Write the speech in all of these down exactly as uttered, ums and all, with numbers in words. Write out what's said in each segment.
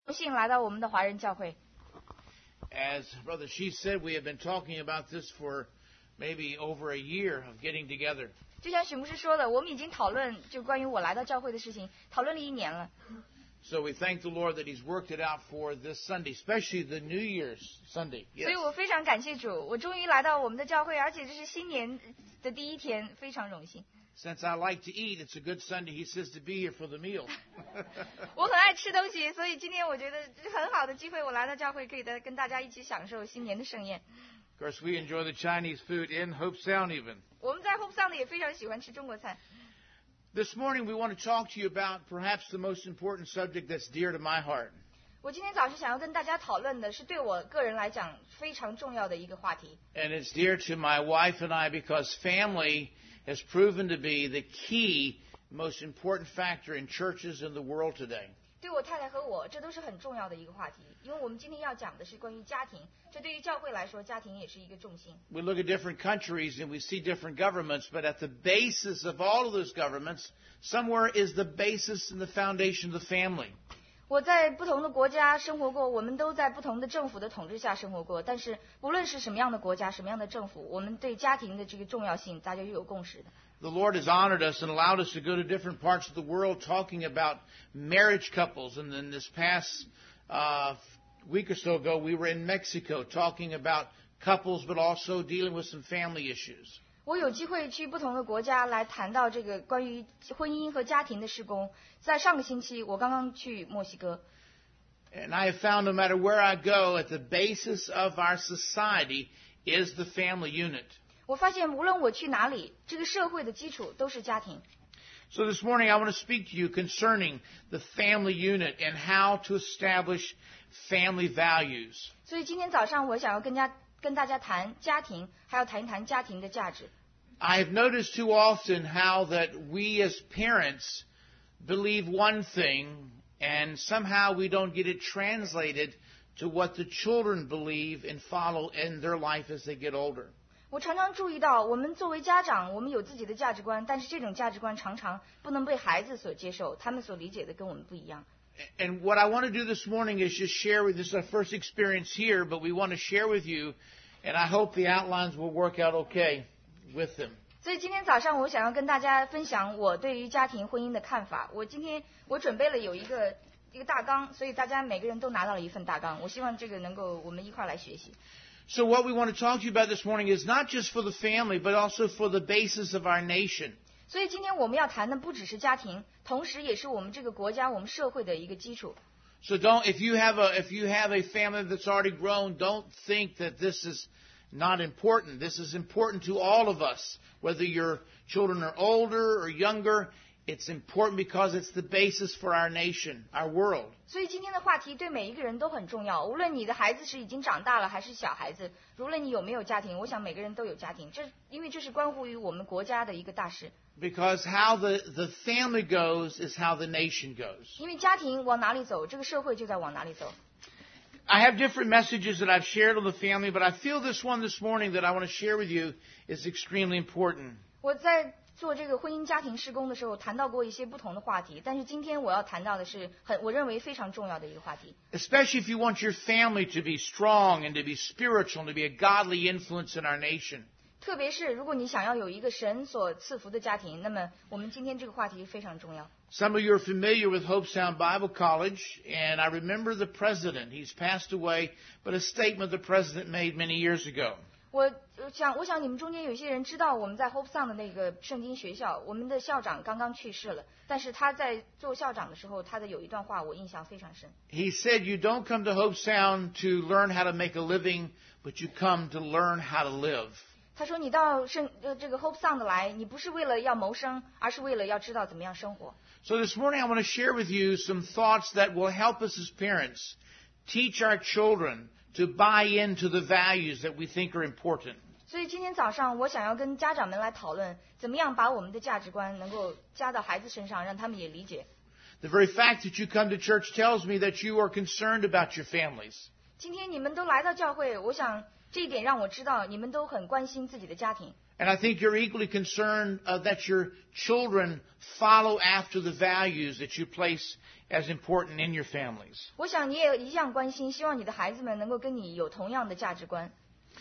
幸来到我们的华人教会。 As Brother She said, we have been talking about this for maybe over a year of getting together. 就像许牧师说的，我们已经讨论就关于我来到教会的事情，讨论了一年了。 So we thank the Lord that He's worked it out for this Sunday, especially the New Year's Sunday. 所以 Yes. 我非常感谢主，我终于来到我们的教会，而且这是新年的第一天，非常荣幸。 Since I like to eat, it's a good Sunday, He says, to be here for the meal. 我很爱吃东西，所以今天我觉得这是很好的机会，我来到教会可以跟大家一起享受新年的盛宴。 Of course, we enjoy the Chinese food in Hope Sound even. 我们在 Hope Sound 也非常喜欢吃中国菜。 This morning we want to talk to you about perhaps the most important subject that's dear to my heart. 我今天早上想要跟大家讨论的是对我个人来讲非常重要的一个话题。 And it's dear to my wife and I because family has proven to be the key, most important factor in churches in the world today. 对我太太和我，这都是很重要的一个话题，因为我们今天要讲的是关于家庭，这对于教会来说，家庭也是一个重心。 We look at different countries and we see different governments, but at the basis of all of those governments, somewhere is the basis and the foundation of the family. 我在不同的国家生活过，我们都在不同的政府的统治下生活过，但是不论是什么样的国家、什么样的政府，我们对家庭的这个重要性，大家是有共识的。 The Lord has honored us and allowed us to go to different parts of the world talking about marriage couples. And then this past uh, week or so ago, we were in Mexico talking about couples, but also dealing with some family issues. 我有机会去不同的国家来谈到这个关于婚姻和家庭的事工。在上个星期，我刚刚去墨西哥。 And I have found no matter where I go, at the basis of our society is the family unit. 我发现无论我去哪里，这个社会的基础都是家庭。 So this morning I want to speak to you concerning the family unit and how to establish family values. 所以今天早上我想要跟家跟大家谈家庭，还要谈一谈家庭的价值。 I have noticed too often how that we as parents believe one thing and somehow we don't get it translated to what the children believe and follow in their life as they get older. 我常常注意到，我们作为家长，我们有自己的价值观，但是这种价值观常常不能被孩子所接受，他们所理解的跟我们不一样。 And what I want to do this morning is just share with this is our first experience here, but we want to share with you, and I hope the outlines will work out okay with them. 所以今天早上我想要跟大家分享我对于家庭婚姻的看法。我今天我准备了有一个一个大纲，所以大家每个人都拿到了一份大纲。我希望这个能够我们一块来学习。 So what we want to talk to you about this morning is not just for the family, but also for the basis of our nation. 所以今天我们要谈的不只是家庭，同时也是我们这个国家、我们社会的一个基础。 So don't, if you have a, if you have a family that's already grown, don't think that this is not important. This is important to all of us, whether your children are older or younger. It's important because it's the basis for our nation, our world. 所以今天的话题对每一个人都很重要，无论你的孩子是已经长大了还是小孩子，无论你有没有家庭，我想每个人都有家庭，这因为这是关乎于我们国家的一个大事。 Because how the, the family goes is how the nation goes. 因为家庭往哪里走，这个社会就在往哪里走。 I have different messages that I've shared on the family, but I feel this one this morning that I want to share with you is extremely important. 我在做这个婚姻家庭事工的时候谈到过一些不同的话题，但是今天我要谈到的是很我认为非常重要的一个话题。 Especially if you want your family to be strong and to be spiritual and to be a godly influence in our nation. 特别是如果你想要有一个神所赐福的家庭，那么我们今天这个话题非常重要。 Some of you are familiar with Hope Sound Bible College, and I remember the president. He's passed away, but a statement the president made many years ago. 我想，我想你们中间有些人知道我们在 Hope Sound 的那个圣经学校，我们的校长刚刚去世了。但是他在做校长的时候，他的有一段话我印象非常深。 He said, "You don't come to Hope Sound to learn how to make a living, but you come to learn how to live." 他说：“你到圣呃这个 Hope Sound 来，你不是为了要谋生，而是为了要知道怎么样生活。” So this morning I want to share with you some thoughts that will help us as parents teach our children to buy into the values that we think are important. 所以今天早上我想要跟家长们来讨论，怎么样把我们的价值观能够加到孩子身上，让他们也理解。 The very fact that you come to church tells me that you are concerned about your families. 今天你们都来到教会，我想这一点让我知道你们都很关心自己的家庭。 And I think you're equally concerned uh, that your children follow after the values that you place as important in your families. 我想你也一样关心，希望你的孩子们能够跟你有同样的价值观。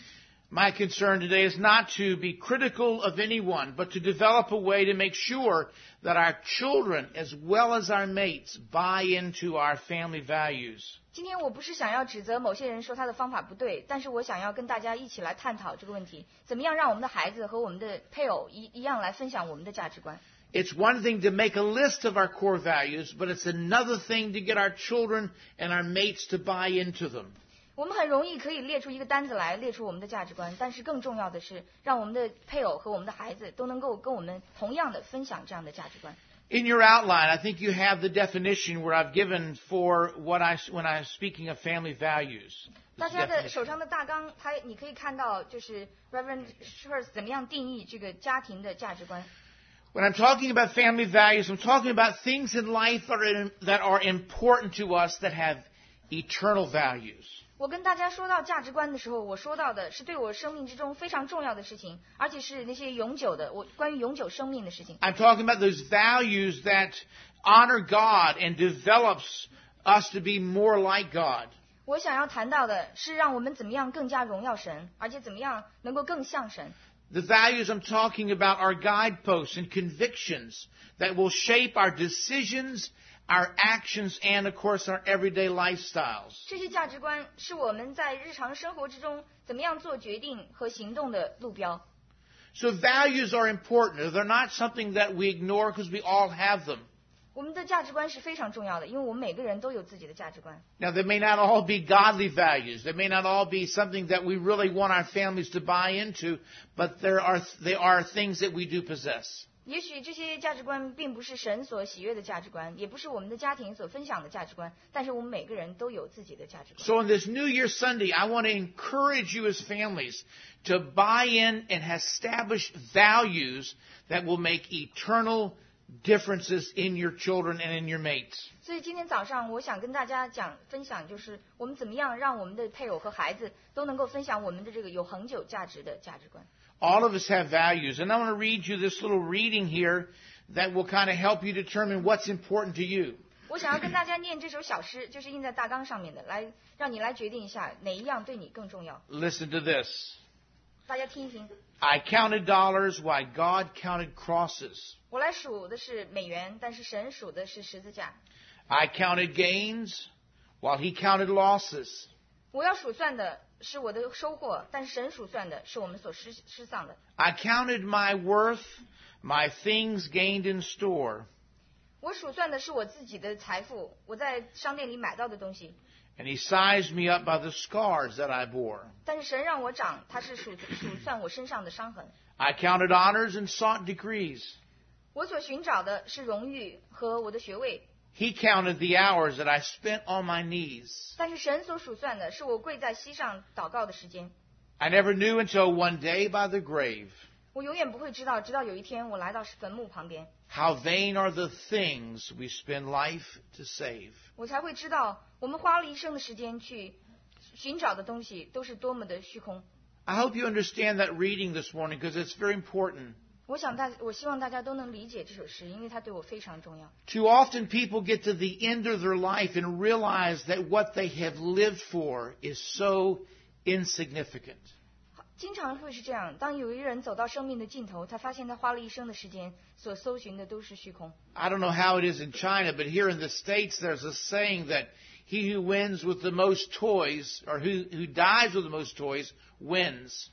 My concern today is not to be critical of anyone, but to develop a way to make sure that our children, as well as our mates, buy into our family values. 今天我不是想要指责某些人说他的方法不对，但是我想要跟大家一起来探讨这个问题，怎么样让我们的孩子和我们的配偶一一样来分享我们的价值观。 It's one thing to make a list of our core values, but it's another thing to get our children and our mates to buy into them. 我们很容易可以列出一个单子来，列出我们的价值观，但是更重要的是，让我们的配偶和我们的孩子都能够跟我们同样的分享这样的价值观。 In your outline, I think you have the definition where I've given for what I, when I'm speaking of family values. 大家的手上的大纲，它你可以看到，就是 Reverend Schwartz 怎么样定义这个家庭的价值观。 When I'm talking about family values, I'm talking about things in life that are, that are important to us that have eternal values. 我跟大家说到价值观的时候，我说到的是对我生命之中非常重要的事情，而且是那些永久的，我关于永久生命的事情。 I'm talking about those values that honor God and develops us to be more like God. 我想要谈到的是让我们怎么样更加荣耀神，而且怎么样能够更像神。 The values I'm talking about are guideposts and convictions that will shape our decisions, our actions, and of course our everyday lifestyles. 这些价值观是我们在日常生活之中怎么样做决定和行动的路标。 So values are important. They're not something that we ignore because we all have them. 我们的价值观是非常重要的，因为我们每个人都有自己的价值观。 Now, they may not all be godly values. They may not all be something that we really want our families to buy into, but there are, they are things that we do possess. 也许这些价值观并不是神所喜悦的价值观，也不是我们的家庭所分享的价值观，但是我们每个人都有自己的价值观。 So on this New Year Sunday, I want to encourage you as families to buy in and establish values that will make eternal differences in your children and in your mates. 所以今天早上我想跟大家讲分享，就是我们怎么样让我们的配偶和孩子都能够分享我们的这个有恒久价值的价值观。 All of us have values, and I want to read you this little reading here that will kind of help you determine what's important to you. 我想要跟大家念这首小诗，就是印在大纲上面的，来让你来决定一下哪一样对你更重要。 Listen to this. 大家听一听。 I counted dollars while God counted crosses. 我来数的是美元，但是神数的是十字架。 I counted gains while He counted losses. 我要数算的是我的收获，但是神数算的是我们所失失丧的。 I counted my worth, my things gained in store. 我数算的是我自己的财富，我在商店里买到的东西。 And He sized me up by the scars that I bore. 但是神让我长，他是数数算我身上的伤痕。 I counted honors and sought degrees. 我所寻找的是荣誉和我的学位。 He counted the hours that I spent on my knees. 但是神所数算的是我跪在膝上祷告的时间。 I never knew until one day by the grave. 我永远不会知道，直到有一天我来到坟墓旁边。 How vain are the things we spend life to save. 我才会知道，我们花了一生的时间去寻找的东西，都是多么的虚空。 I hope you understand that reading this morning because it's very important. 我想大，我希望大家都能理解这首诗，因为它对我非常重要。 Too often people get to the end of their life and realize that what they have lived for is so insignificant. 经常会是这样，当有一个人走到生命的尽头，他发现他花了一生的时间所搜寻的都是虚空。 I don't know how it is in China, but here in the States there's a saying that he who wins with the most toys, or who, who dies with the most toys, wins.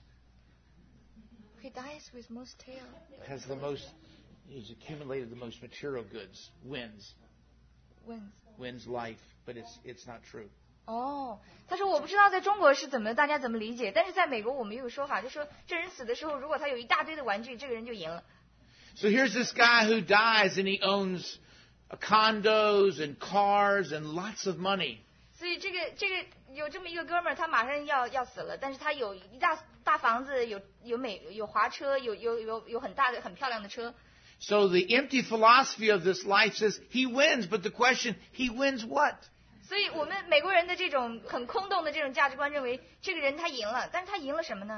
He dies with most tail. Has the most, he's accumulated the most material goods, wins. Wins. Wins life, but it's it's not true. 哦，他说我不知道在中国是怎么大家怎么理解，但是在美国我们有个说法，就说这人死的时候，如果他有一大堆的玩具，这个人就赢了。 So here's this guy who dies and he owns condos and cars and lots of money. 所以这个这个有这么一个哥们儿，他马上要要死了，但是他有一大大房子，有有美有华车，有有有有很大的很漂亮的车。 So the empty philosophy of this life says he wins, but the question, he wins what? 所以我们美国人的这种很空洞的这种价值观认为，这个人他赢了，但是他赢了什么呢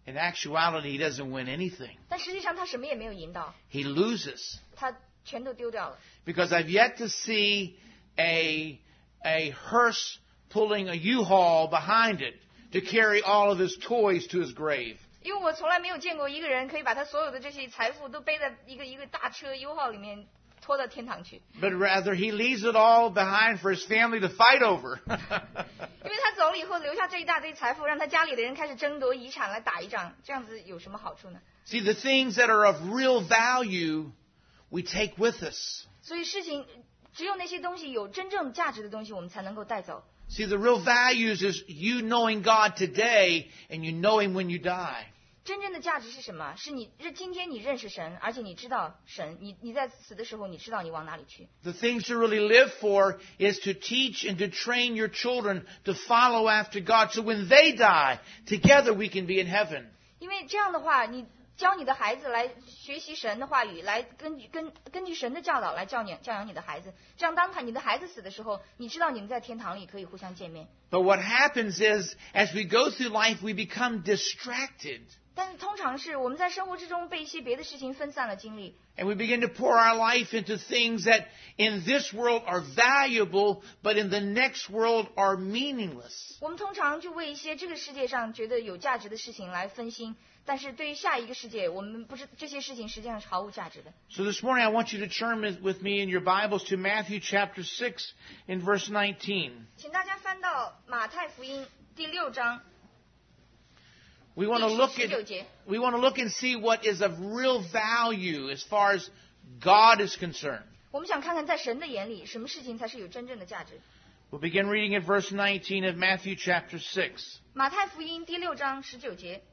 In actuality, he doesn't win anything. 但实际上他什么也没有赢到， He loses. 他全都丢掉了。 Because I've yet to see a, a hearse pulling a U-Haul behind it to carry all of his toys to his grave. 因为我从来没有见过一个人可以把他所有的这些财富都背在一个一个大车 U 号里面拖到天堂去， But rather, he leaves it all behind for his family to fight over. 因为他走了以后留下这一大堆财富，让他家里的人开始争夺遗产来打一仗，这样子有什么好处呢？ See, the things that are of real value, we take with us. 所以事情只有那些东西有真正价值的东西，我们才能够带走。 See, the real values is you knowing God today and you know Him when you die. 真正的价值是什么？是你今天你认识神，而且你知道神，你你在死的时候，你知道你往哪里去。 The things to really live for is to teach and to train your children to follow after God. So when they die, together we can be in heaven. 因为这样的话，你教你的孩子来学习神的话语，来根据根根据神的教导来教你教养你的孩子。这样，当他你的孩子死的时候，你知道你们在天堂里可以互相见面。 But what happens is, as we go through life, we become distracted. 但是通常是我们在生活之中被一些别的事情分散了精力， And we begin to pour our life into things that in this world are valuable, but in the next world are meaningless. 我们通常就为一些这个世界上觉得有价值的事情来分心，但是对于下一个世界，我们不知这些事情实际上是毫无价值的。 So this morning I want you to turn with me in your Bibles to Matthew chapter six in verse nineteen. 请大家翻到马太福音第六章 We want to 第 look 十九 at 节。 we want to look and see what is of real value as far as God is concerned. 我们想看看在神的眼里，什么事情才是有真正的价值。 We'll begin reading at verse nineteen of Matthew chapter six. 马太福音第六章十九节。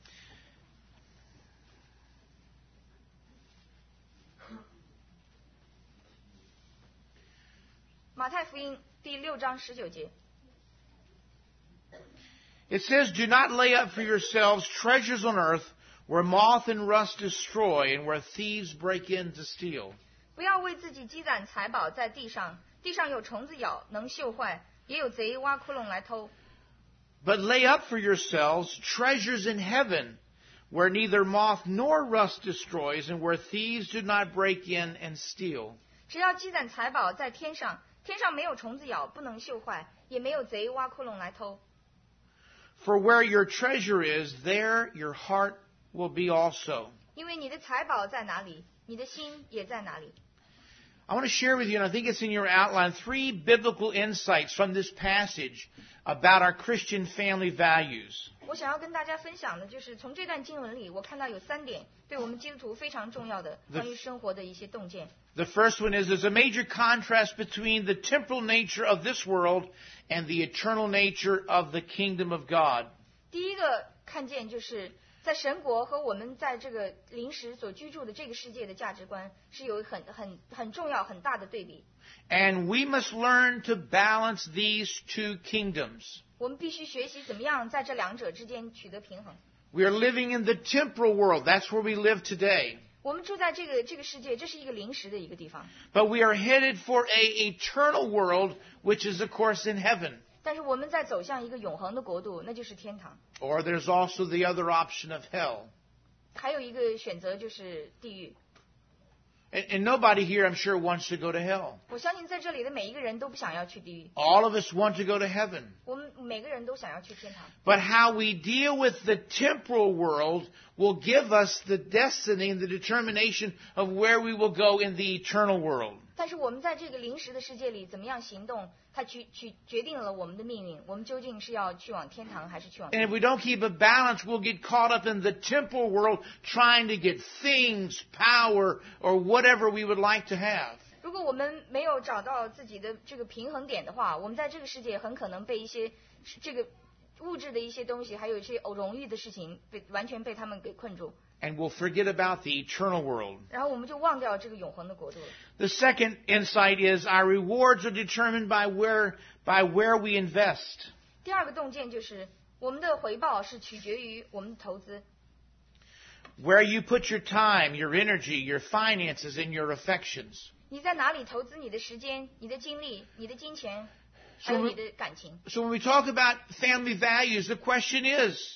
马太福音第六章十九节。 It says, "Do not lay up for yourselves treasures on earth, where moth and rust destroy, and where thieves break in to steal." 不要为自己积攒财宝在地上，地上有虫子咬，能锈坏；也有贼挖窟窿来偷。 But lay up for yourselves treasures in heaven, where neither moth nor rust destroys, and where thieves do not break in and steal. 只要积攒财宝在天上，天上没有虫子咬，不能锈坏，也没有贼挖窟窿来偷。 For where your treasure is, there your heart will be also. 因为你的财宝在哪里，你的心也在哪里。 I want to share with you, and I think it's in your outline, three biblical insights from this passage about our Christian family values. 我想要跟大家分享的就是从这段经文里，我看到有三点对我们基督徒非常重要的关于生活的一些洞见。 The first one is there's a major contrast between the temporal nature of this world and the eternal nature of the kingdom of God. 第一个看见就是在神国和我们在这个临时所居住的这个世界的价值观是有很很很重要很大的对比。 And we must learn to balance these two kingdoms. 我们必须学习怎么样在这两者之间取得平衡。 We are living in the temporal world. That's where we live today. 我们住在这个这个世界，这是一个临时的一个地方。 But we are headed for a eternal world, which is, of course, in heaven. 但是我们在走向一个永恒的国度，那就是天堂。 Or there's also the other option of hell. 还有一个选择就是地狱。 And, and nobody here, I'm sure, wants to go to hell. 我相信在这里的每一个人都不想要去地狱， All of us want to go to heaven. 我们每个人都想要去天堂。 But how we deal with the temporal world will give us the destiny and the determination of where we will go in the eternal world. 但是我们在这个临时的世界里怎么样行动，它去去决定了我们的命运。我们究竟是要去往天堂，还是去往 And if we don't keep a balance, we'll get caught up in the temporal world trying to get things, power, or whatever we would like to have. 如果我们没有找到自己的这个平衡点的话，我们在这个世界很可能被一些这个物质的一些东西，还有一些荣誉的事情，被完全被他们给困住。 And we'll forget about the eternal world. 然后我们就忘掉这个永恒的国度了。 The second insight is our rewards are determined by where, by where we invest. 第二个洞见就是我们的回报是取决于我们的投资。 Where you put your time, your energy, your finances, and your affections. 你在哪里投资你的时间、你的精力、你的金钱，还 So 有 we- 你的感情？ So when we talk about family values, the question is,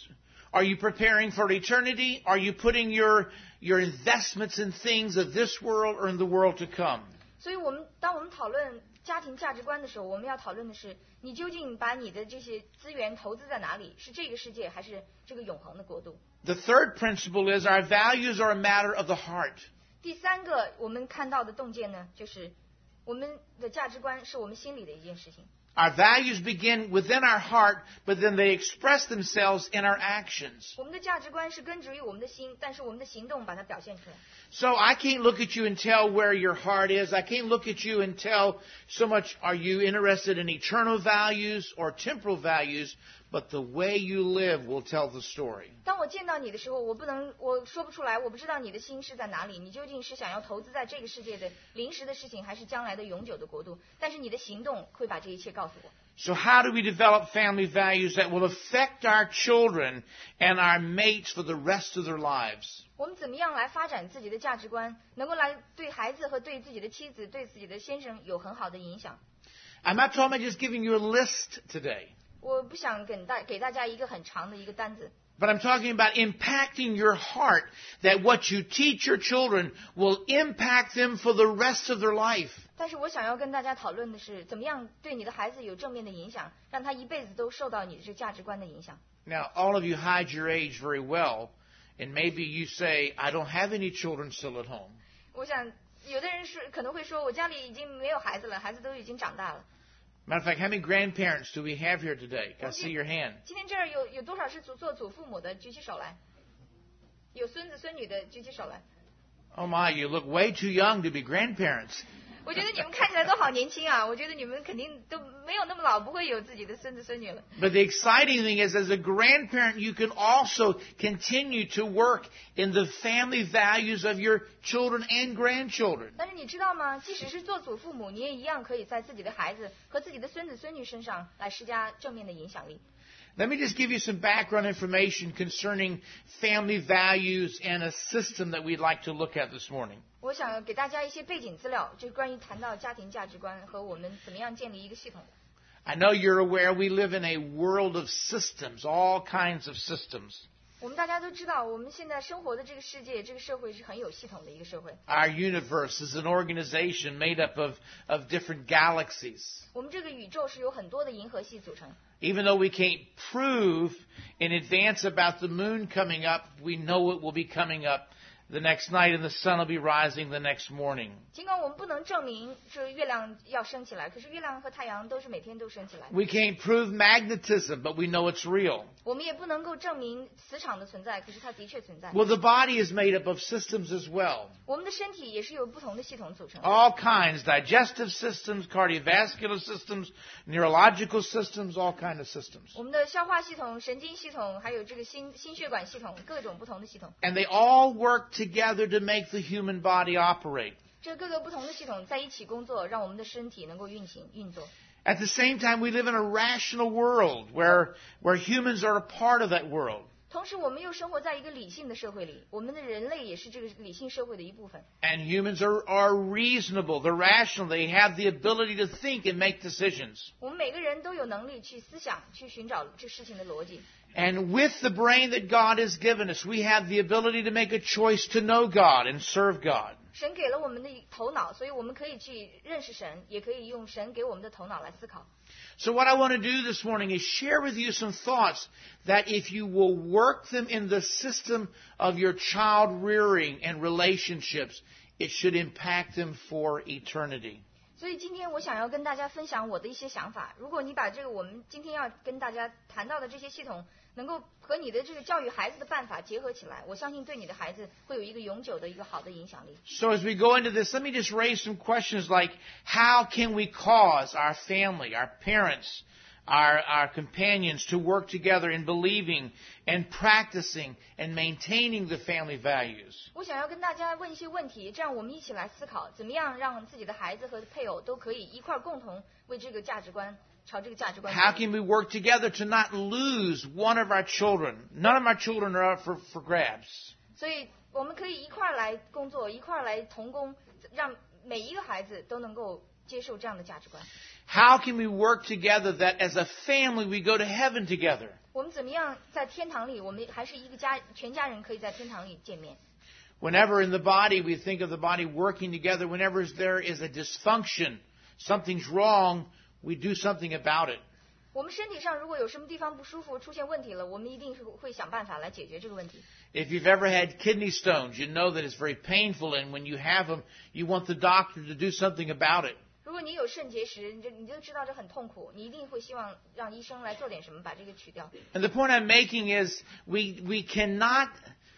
Are you preparing for eternity? Are you putting your, your investments in things of this world or in the world to come? 所以我们当我们讨论家庭价值观的时候，我们要讨论的是，你究竟把你的这些资源投资在哪里？是这个世界，还是这个永恒的国度？ The third principle is our values are a matter of the heart. 第三个我们看到的洞见呢，就是我们的价值观是我们心里的一件事情。 Our values begin within our heart, but then they express themselves in our actions. 我们的价值观是根植于我们的心，但是我们的行动把它表现出来。 So I can't look at you and tell where your heart is. I can't look at you and tell so much are you interested in eternal values or temporal values, but the way you live will tell the story. 当我见到你的时候，我不能，我说不出来，我不知道你的心是在哪里。你究竟是想要投资在这个世界的临时的事情，还是将来的永久的国度？但是你的行动会把这一切告诉我。 So how do we develop family values that will affect our children and our mates for the rest of their lives? 我们怎么样来发展自己的价值观，能够来对孩子和对自己的妻子、对自己的先生有很好的影响？ I'm not talking about just giving you a list today, 我不想给大给大家一个很长的一个单子， but I'm talking about impacting your heart, that what you teach your children will impact them for the rest of their life. 但是我想要跟大家讨论的是，怎么样对你的孩子有正面的影响，让他一辈子都受到你的这价值观的影响。 Now, all of you hide your age very well, and maybe you say, I don't have any children still at home. 我想有的人是可能会说，我家里已经没有孩子了，孩子都已经长大了。 Matter of fact, how many grandparents do we have here today? Can I see your hand? 今天这儿有有多少是祖做祖父母的？举起手来。有孙子孙女的，举起手来。 Oh my, you look way too young to be grandparents. 我觉得你们看起来都好年轻啊！我觉得你们肯定都没有那么老，不会有自己的孙子孙女了。 But the exciting thing is, as a grandparent, you can also continue to work in the family values of your children and grandchildren. 但是你知道吗？即使是做祖父母，你也一样可以在自己的孩子和自己的孙子孙女身上来施加正面的影响力。 Let me just give you some background information concerning family values and a system that we'd like to look at this morning. 我想给大家一些背景资料，就是关于谈到家庭价值观和我们怎么样建立一个系统。 I know you're aware we live in a world of systems, all kinds of systems. 我们大家都知道，我们现在生活的这个世界、这个社会是很有系统的一个社会。 Our universe is an organization made up of, of different galaxies. 我们这个宇宙是由很多的银河系组成。 Even though we can't prove in advance about the moon coming up, we know it will be coming up the next night and the sun will be rising the next morning. 尽管我们不能证明这月亮要升起来，可是月亮和太阳都是每天都升起来。 We can't prove magnetism, but we know it's real. 我们也不能够证明磁场的存在，可是它的确存在。 Well, the body is made up of systems as well. 我们的身体也是由不同的系统组成。 All kinds, digestive systems, cardiovascular systems, neurological systems, all kinds of systems. 我们的消化系统、神经系统，还有这个心心血管系统，各种不同的系统。 And they all work together to make the human body operate. 这各个不同的系统在一起工作，让我们的身体能够运行运作。 At the same time, we live in a rational world where, where humans are a part of that world. 同时，我们又生活在一个理性的社会里，我们的人类也是这个理性社会的一部分。 And humans are, are reasonable, they're rational, they have the ability to think and make decisions. 我们每个人都有能力去思想，去寻找这事情的逻辑。 And with the brain that God has given us, we have the ability to make a choice to know God and serve God. 神给了我们的头脑，所以我们可以去认识神，也可以用神给我们的头脑来思考。 So what I want to do this morning is share with you some thoughts that if you will work them in the system of your child rearing and relationships, it should impact them for eternity. 所以今天我想要跟大家分享我的一些想法。如果你把这个我们今天要跟大家谈到的这些系统，能够和你的这个教育孩子的办法结合起来，我相信对你的孩子会有一个永久的一个好的影响力。 So as we go into this, let me just raise some questions like, how can we cause our family, our parents, our, our companions to work together in believing and practicing and maintaining the family values? 我想要跟大家问一些问题，这样我们一起来思考，怎么样让自己的孩子和配偶都可以一块儿共同为这个价值观朝这个价值观。 How can we work together to not lose one of our children? None of our children are up for, for grabs. 所以我们可以一块儿来工作，一块儿来同工，让每一个孩子都能够接受这样的价值观。 how can we work together that as a family we go to heaven together? 我们怎么样在天堂里，我们还是一个家，全家人可以在天堂里见面。 Whenever in the body we think of the body working together, whenever there is a dysfunction, something's wrong, we do something about it. 我们身体上如果有什么地方不舒服，出现问题了，我们一定是会想办法来解决这个问题。 If you've ever had kidney stones, you know that it's very painful, and when you have them, you want the doctor to do something about it. 如果你有肾结石，你就你就知道这很痛苦，你一定会希望让医生来做点什么把这个取掉。 And the point I'm making is we we cannot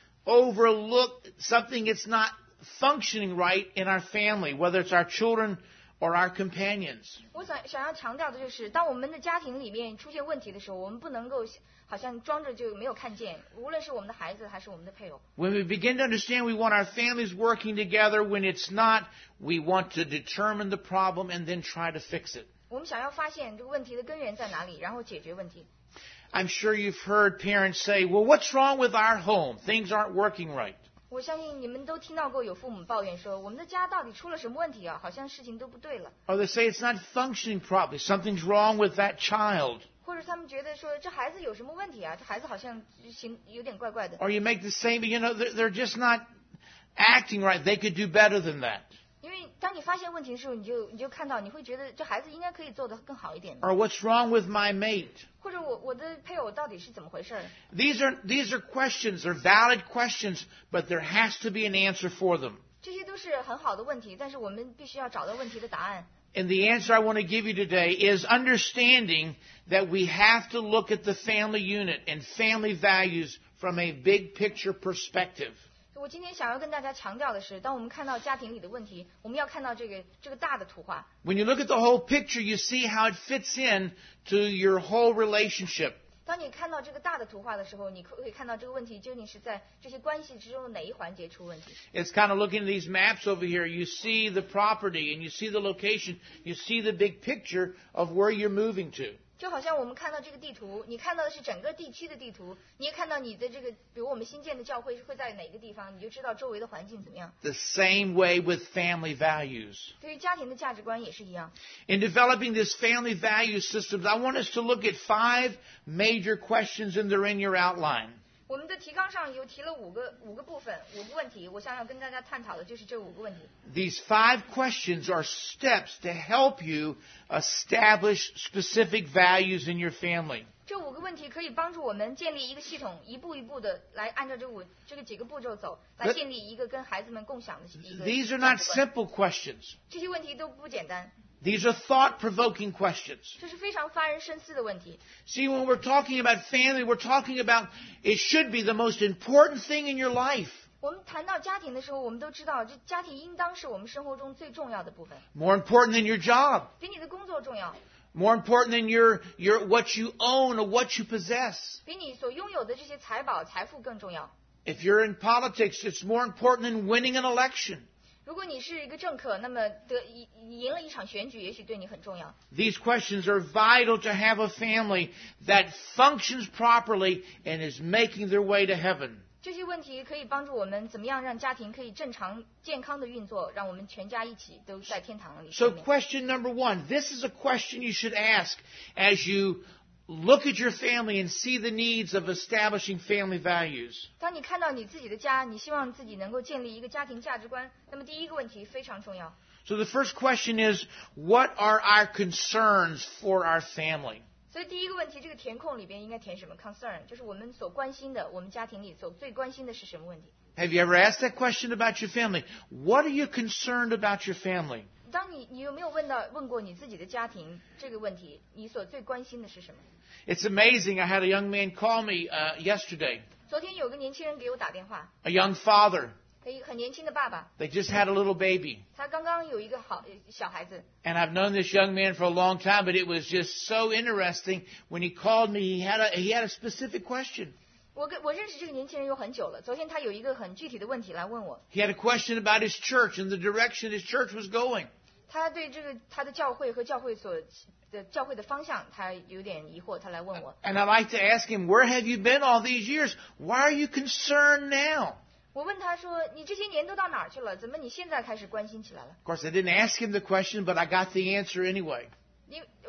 overlook something that's not functioning right in our family, whether it's our children or our companions. 我想想要强调的就是，当我们的家庭里面出现问题的时候，我们不能够好像装着就没有看见，无论是我们的孩子还是我们的配偶。 When we begin to understand we want our families working together, when it's not, we want to determine the problem and then try to fix it. 我们想要发现这个问题的根源在哪里，然后解决问题。 I'm sure you've heard parents say, well, what's wrong with our home? Things aren't working right. 我相信你们都听到过有父母抱怨说，我们的家到底出了什么问题啊？好像事情都不对了。 Or they say it's not functioning properly. Something's wrong with that child. 或者他们觉得说，这孩子有什么问题啊？这孩子好像行有点怪怪的。 Or you make the same, you know, they're, they're just not acting right. They could do better than that. 因为当你发现问题的时候，你就你就看到，你会觉得这孩子应该可以做得更好一点。 Or what's wrong with my mate? 或者我我的配偶到底是怎么回事？ These are these are questions. They're valid questions, but there has to be an answer for them. 这些都是很好的问题，但是我们必须要找到问题的答案。 And the answer I want to give you today is understanding that we have to look at the family unit and family values from a big picture perspective. 我今天想要跟大家强调的是，当我们看到家庭里的问题，我们要看到这个这个大的图画。 When you look at the whole picture, you see how it fits in to your whole relationship. 当你看到这个大的图画的时候，你可以看到这个问题究竟是在这些关系之中的哪一环节出问题。 It's kind of looking at these maps over here. You see the property and you see the location. You see the big picture of where you're moving to. 就好像我们看到这个地图，你看到的是整个地区的地图，你也看到你的这个，比如我们新建的教会会在哪个地方，你就知道周围的环境怎么样。 The same way with family values. 对于家庭的价值观也是一样。 In developing this family value systems, I want us to look at five major questions, and they're in your outline. 我们的提纲上有提了五个五个部分，五个问题，我想要跟大家探讨的就是这五个问题。 These five questions are steps to help you establish specific values in your family. 这五个问题可以帮助我们建立一个系统，一步一步的来按照这五这个几个步骤走，来建立一个跟孩子们共享的一个。 These are not simple questions. 这些问题都不简单， These are thought-provoking questions. 这是非常发人深思的问题。 See, when we're talking about family, we're talking about it should be the most important thing in your life. 我们谈到家庭的时候，我们都知道，这家庭应当是我们生活中最重要的部分， More important than your job. 比你的工作重要， More important than your, your what you own or what you possess. 比你所拥有的这些财宝、财富更重要。 If you're in politics, it's more important than winning an election. 如果你是一个政客，那么得赢赢了一场选举，也许对你很重要。 These questions are vital to have a family that functions properly and is making their way to heaven. 这些问题可以帮助我们怎么样让家庭可以正常健康的运作，让我们全家一起都在天堂里。 So question number one, this is a question you should ask as you look at your family and see the needs of establishing family values. 当你看到你自己的家，你希望自己能够建立一个家庭价值观，那么第一个问题非常重要。 So the first question is, what are our concerns for our family? 所以第一个问题，这个填空里边应该填什么 concern， 就是我们所关心的，我们家庭里所最关心的是什么问题。 Have you ever asked that question about your family? What are you concerned about your family? 当你你有没有问到问过你自己的家庭这个问题，你所最关心的是什么？ It's amazing. I had a young man call me uh, yesterday, 昨天有个年轻人给我打电话， a young father. 一个很年轻的爸爸， They just had a little baby. 他刚刚有一个好小孩子。 And I've known this young man for a long time, but it was just so interesting when he called me. He had a he had a specific question. 我跟我认识这个年轻人有很久了，昨天他有一个很具体的问题来问我， He had a question about his church and the direction his church was going. 他对这个他的教会和教会所的教会的方向，他有点疑惑，他来问我。 And I'd like to ask him, where have you been all these years? Why are you concerned now? 我问他说：“你这些年都到哪儿去了？怎么你现在开始关心起来了 Of course, I didn't ask him the question, but I got the answer anyway.？” 因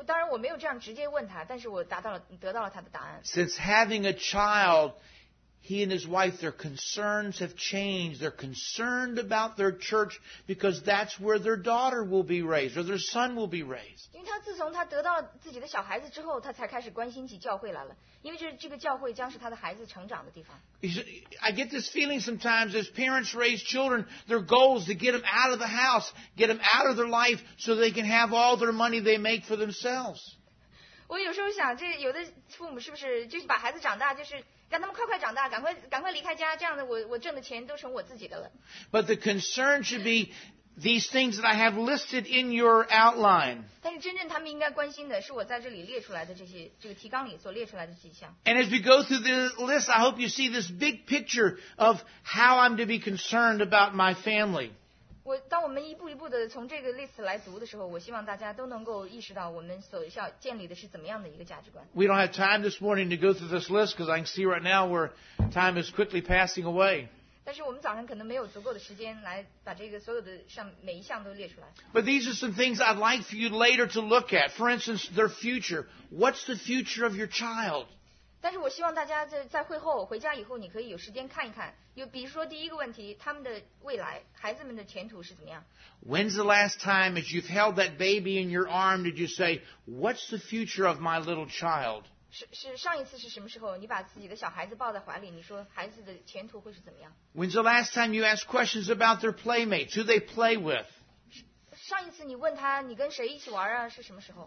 当然我没有这样直接问他，但是我达到了得到了他的答案。 Since having a child, he and his wife, their concerns have changed. They're concerned about their church because that's where their daughter will be raised or their son will be raised. 因为他自从他得到了自己的小孩子之后，他才开始关心起教会来了。因为这这个教会将是他的孩子成长的地方。 I get this feeling sometimes as parents raise children, their goal is to get them out of the house, get them out of their life so they can have all their money they make for themselves. 我有时候想，这有的父母是不是就是把孩子长大，就是让他们快快长大，赶快赶快离开家，这样的我我挣的钱都成我自己的了。 But the concern should be these things that I have listed in your outline. 但是真正他们应该关心的是我在这里列出来的这些这个提纲里所列出来的几项。 And as we go through the list, I hope you see this big picture of how I'm to be concerned about my family. 我当我们一步一步的从这个 list 来读的时候，我希望大家都能够意识到我们所要建立的是怎么样的一个价值观。 We don't have time this morning to go through this list because I can see right now where time is quickly passing away. 但是我们早上可能没有足够的时间来把这个所有的上每一项都列出来。 But these are some things I'd like for you later to look at. For instance, their future. What's the future of your child? 但是我希望大家在在会后回家以后，你可以有时间看一看。有比如说第一个问题，他们的未来，孩子们的前途是怎么样 When's the last time as you've held that baby in your arm did you say, what's the future of my little child? 是是上一次是什么时候？你把自己的小孩子抱在怀里，你说孩子的前途会是怎么样 When's the last time you asked questions about their playmates, who they play with? 上一次你问他你跟谁一起玩啊，是什么时候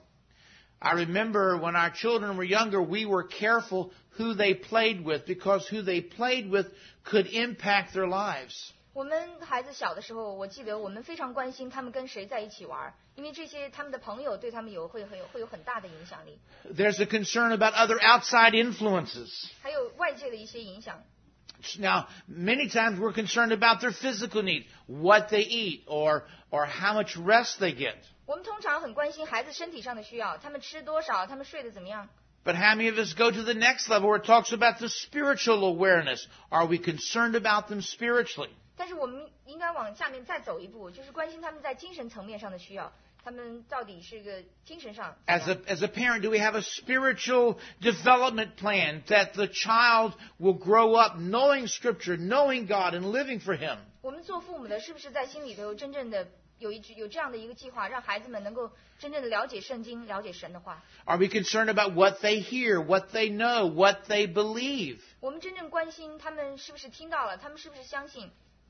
I remember when our children were younger, we were careful who they played with because who they played with could impact their lives. 我们孩子小的时候，我记得我们非常关心他们跟谁在一起玩，因为这些他们的朋友对他们有会很有会有很大的影响力。 There's a concern about other outside influences. 还有外界的一些影响。 Now, many times we're concerned about their physical needs, what they eat, or or how much rest they get. 我们通常很关心孩子身体上的需要，他们吃多少，他们睡得怎么样。 But how many of us go to the next level where it talks about the spiritual awareness? Are we concerned about them spiritually? 但是我们应该往下面再走一步，就是关心他们在精神层面上的需要，他们到底是个精神上。 As a, as a parent, do we have a spiritual development plan that the child will grow up knowing Scripture, knowing God, and living for Him? 我们做父母的，是不是在心里头真正的有一有这样的一个计划，让孩子们能够真正的了解圣经，了解神的话？ Are we concerned about what they hear, what they know, what they believe? 我们真正关心他们是不是听到了，他们是不是相信？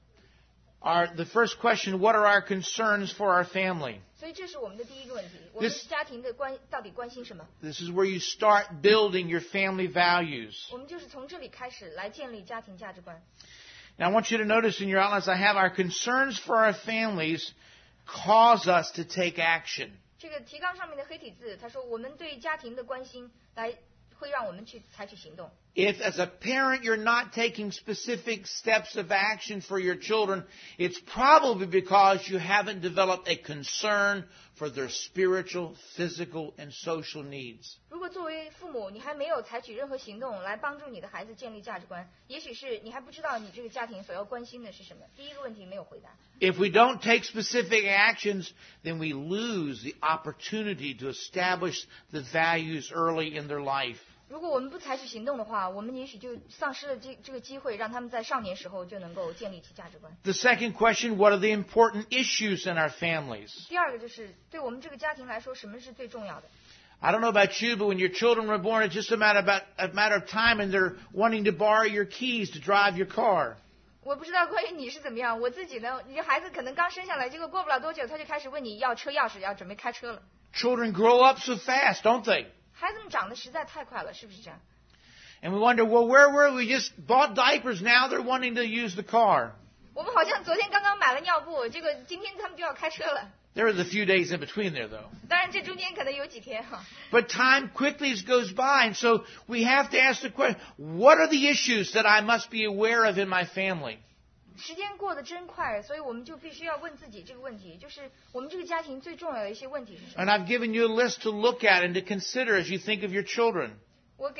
Our, the first question, what are our concerns for our family? 所以这是我们的第一个问题，我们 This- 家庭的关到底关心什么？ This is where you start building your family values. 我们就是从这里开始来建立家庭价值观。 Now, I want you to notice in your outlines, I have our concerns for our families cause us to take action. 这个提纲上面的黑体字，他说我们对家庭的关心来会让我们去采取行动。 If, as a parent, you're not taking specific steps of action for your children, it's probably because you haven't developed a concern for their spiritual, physical, and social needs. 如果作为父母，你还没有采取任何行动来帮助你的孩子建立价值观，也许是你还不知道你这个家庭所要关心的是什么。第一个问题没有回答。 If we don't take specific actions, then we lose the opportunity to establish the values early in their life. 如果我们不采取行动的话，我们也许就丧失了这这个机会，让他们在少年时候就能够建立起价值观。 The second question, what are the important issues in our families? 第二个就是对我们这个家庭来说，什么是最重要的？ I don't know about you, but when your children were born, it's just a matter, about, a matter of time and they're wanting to borrow your keys to drive your car. 我不知道关于你是怎么样，我自己呢，你这孩子可能刚生下来，结果过不了多久，他就开始问你要车钥匙，要准备开车了。 Children grow up so fast, don't they? 孩子们长得实在太快了，是不是这样？ And we wonder, well, where were we? Just bought diapers. Now they're wanting to use the car. 我们好像昨天刚刚买了尿布，这个今天他们就要开车了。 There was a few days in between there, though. 当然，这中间可能有几天哈。 But time quickly goes by, and so we have to ask the question, what are the issues that I must be aware of in my family? 时间过得真快，所以我们就必须要问自己这个问题，就是我们这个家庭最重要的一些问题是什么？ And I've given you a list to look at and to consider as you think of your children. 我给在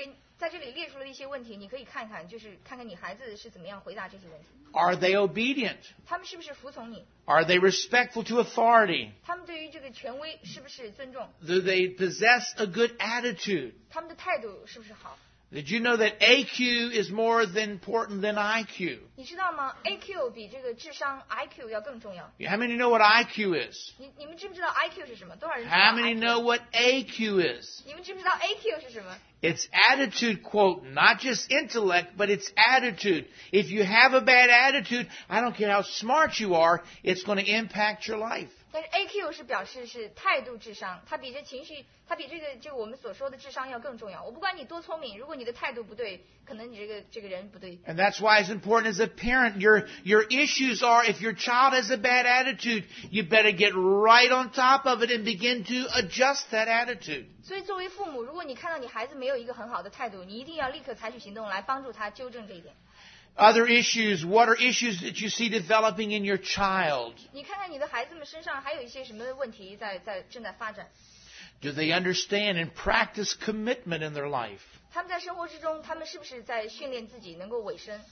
在这里列出了一些问题，你可以看看，就是看看你孩子是怎么样回答这些问题。 Are they obedient? 他们是不是服从你？ Are they respectful to authority? 他们对于这个权威是不是尊重？ Do they possess a good attitude? 他们的态度是不是好？ Did you know that A Q is more than important than I Q? 你知道吗 ？A Q 比这个智商 I Q 要更重要。 How many know what I Q is? 你你们知不知道 I Q 是什么？多少人知道 How I many Q？ know what A Q is? 你们知不知道 A Q 是什么？ It's attitude, quote, not just intellect, but it's attitude. If you have a bad attitude, I don't care how smart you are, it's going to impact your life. 但是 A Q 是表示是态度智商，它比这情绪，它比这个就我们所说的智商要更重要。我不管你多聪明，如果你的态度不对，可能你这个这个人不对。 And that's why it's important as a parent. Your, your issues are if your child has a bad attitude, you better get right on top of it and begin to adjust that attitude. 所以作为父母，如果你看到你孩子没有一个很好的态度，你一定要立刻采取行动来帮助他纠正这一点。 Other issues, what are issues that you see developing in your child? 你看看你的孩子们身上还有一些什么问题在在正在发展？ Do they understand and practice commitment in their life? 他们在生活之中，他们是不是在训练自己能够委身？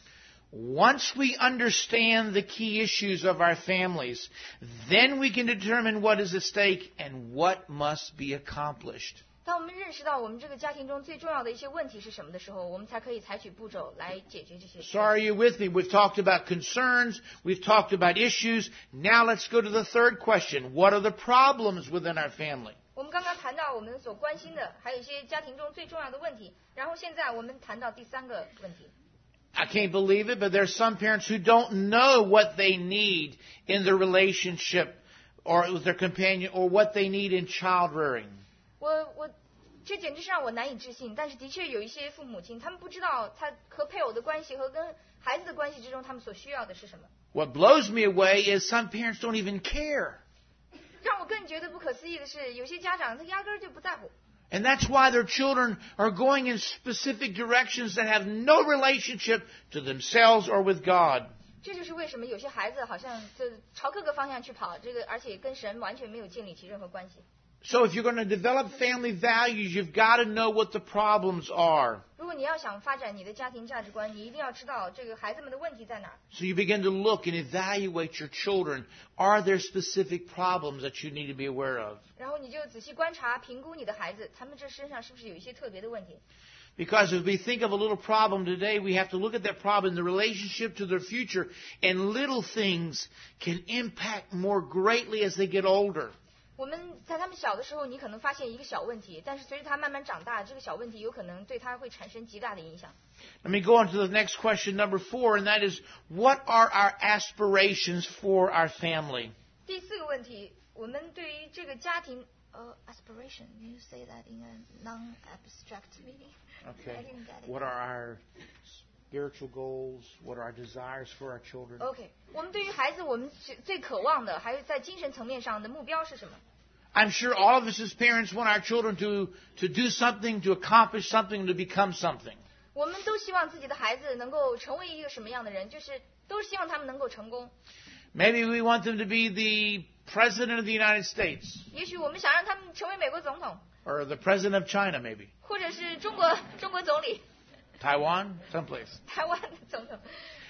Once we understand the key issues of our families, then we can determine what is at stake and what must be accomplished. 当我们认识到我们这个家庭中最重要的一些问题是什么的时候，我们才可以采取步骤来解决这些。 So are you with me? We've talked about concerns. We've talked about issues. Now let's go to the third question. What are the problems within our family? 我们刚刚谈到我们所关心的，还有一些家庭中最重要的问题。然后现在我们谈到第三个问题。 I can't believe it, but there's some parents who don't know what they need in their relationship or with their companion or what they need in child rearing. 我我，这简直是让我难以置信。但是的确有一些父母亲，他们不知道他和配偶的关系和跟孩子的关系之中，他们所需要的是什么。 What blows me away is some parents don't even care. 让我更觉得不可思议的是，有些家长他压根儿就不在乎。 And that's why their children are going in specific directions that have no relationship to themselves or with God. 这就是为什么有些孩子好像就朝各个方向去跑，这个而且跟神完全没有建立起任何关系。 So if you're going to develop family values, you've got to know what the problems are. 如果你要想发展你的家庭价值观，你一定要知道这个孩子们的问题在哪儿。 So you begin to look and evaluate your children. Are there specific problems that you need to be aware of? 然后你就仔细观察、评估你的孩子，他们这身上是不是有一些特别的问题？ Because if we think of a little problem today, we have to look at that problem in the relationship to their future. And little things can impact more greatly as they get older. 我们在他们小的时候，你可能发现一个小问题，但是随着他慢慢长大，这个小问题有可能对他会产生极大的影响。 Let me go on to the next question, number four, and that is, what are our aspirations for our family? 第四个问题，我们对于这个家庭，呃、uh, ，aspiration，you say that in a non-abstract meaning. Okay. I didn't get it. What are our spiritual goals? What are our desires for our children? OK， 我们对于孩子，我们最最渴望的，还有在精神层面上的目标是什么？ I'm sure all of us as parents want our children to, to do something, to accomplish something, to become something. 我们都希望自己的孩子能够成为一个什么样的人，就是都是希望他们能够成功。 Maybe we want them to be the President of the United States 也许我们想让他们成为美国总统， or the President of China, maybe. 或者是中国中国总理、 Taiwan, someplace. 台湾的总统。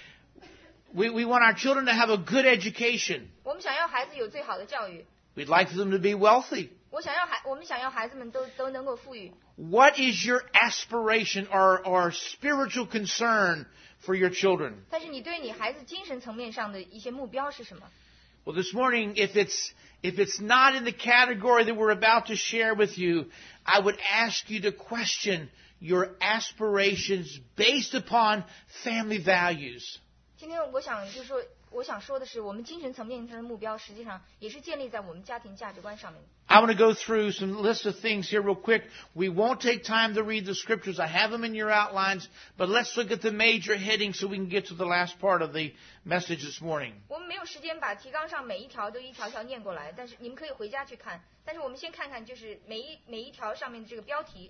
We, we want our children to have a good education. 我们想要孩子有最好的教育， We'd like them to be wealthy. 我想要孩，我们想要孩子们都都能够富裕。 What is your aspiration or, or spiritual concern for your children? 但是你对你孩子精神层面上的一些目标是什么？ Well, this morning, if it's, if it's not in the category that we're about to share with you, I would ask you to question your aspirations based upon family values. 今天我想就是说，我想说的是，我们精神层面上的目标，实际上也是建立在我们家庭价值观上面的。 I want to go through some list of things here real quick. We won't take time to read the scriptures. I have them in your outlines, but let's look at the major headings so we can get to the last part of the message this morning. 我们没有时间把提纲上每一条都一条条念过来，但是你们可以回家去看。但是我们先看看，就是每一每一条上面的这个标题。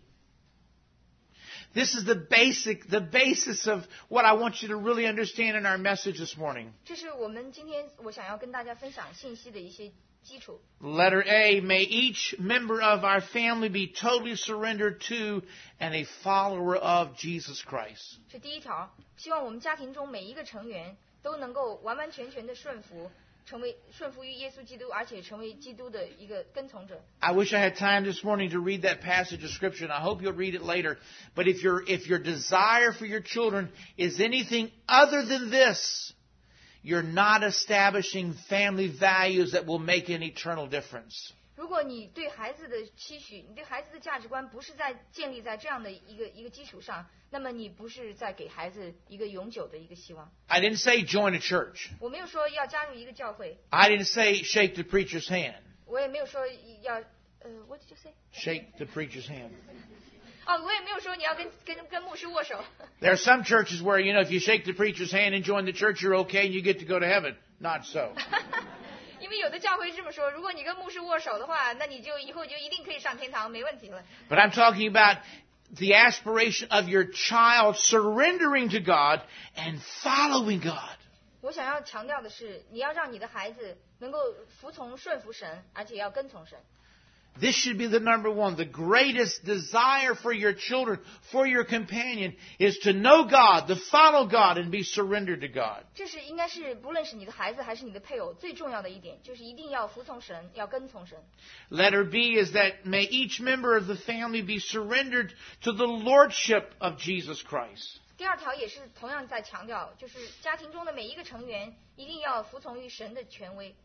This is the basic, the basis of what I want you to really understand in our message this morning. 这是我们今天我想要跟大家分享信息的一些基础。 Letter A, may each member of our family be totally surrendered to and a follower of Jesus Christ. 是第一条，希望我们家庭中每一个成员都能够完完全全的顺服，成为顺服于耶稣基督，而且成为基督的一个跟从者。 I wish I had time this morning to read that passage of Scripture, and I hope you'll read it later. But if your if your desire for your children is anything other than this, you're not establishing family values that will make an eternal difference. 如果你对孩子的期许，你对孩子的价值观不是在建立在这样的一个一个基础上，那么你不是在给孩子一个永久的一个希望。 I didn't say join a church. 我没有说要加入一个教会， I didn't say shake the preacher's hand. 我也没有说要呃，what did you say？ Shake the preacher's hand. 哦，我也没有说你要跟跟跟牧师握手。 There are some churches where, you know, if you shake the preacher's hand and join the church, you're okay and you get to go to heaven. Not so. 因为有的教会这么说，如果你跟牧师握手的话，那你就以后就一定可以上天堂，没问题了。 But I'm talking about the aspiration of your child surrendering to God and following God. 我想要强调的是，你要让你的孩子能够服从顺服神，而且要跟从神。 This should be the number one. The greatest desire for your children, for your companion, is to know God, to follow God, and be surrendered to God. 这是应该是不论是你的孩子还是你的配偶最重要的一点，就是一定要服从神，要跟从神。 Letter B is that may each member of the family be surrendered to the lordship of Jesus Christ. 第二条也是同样在强调，就是家庭中的每一个成员一定要服从于神的权威。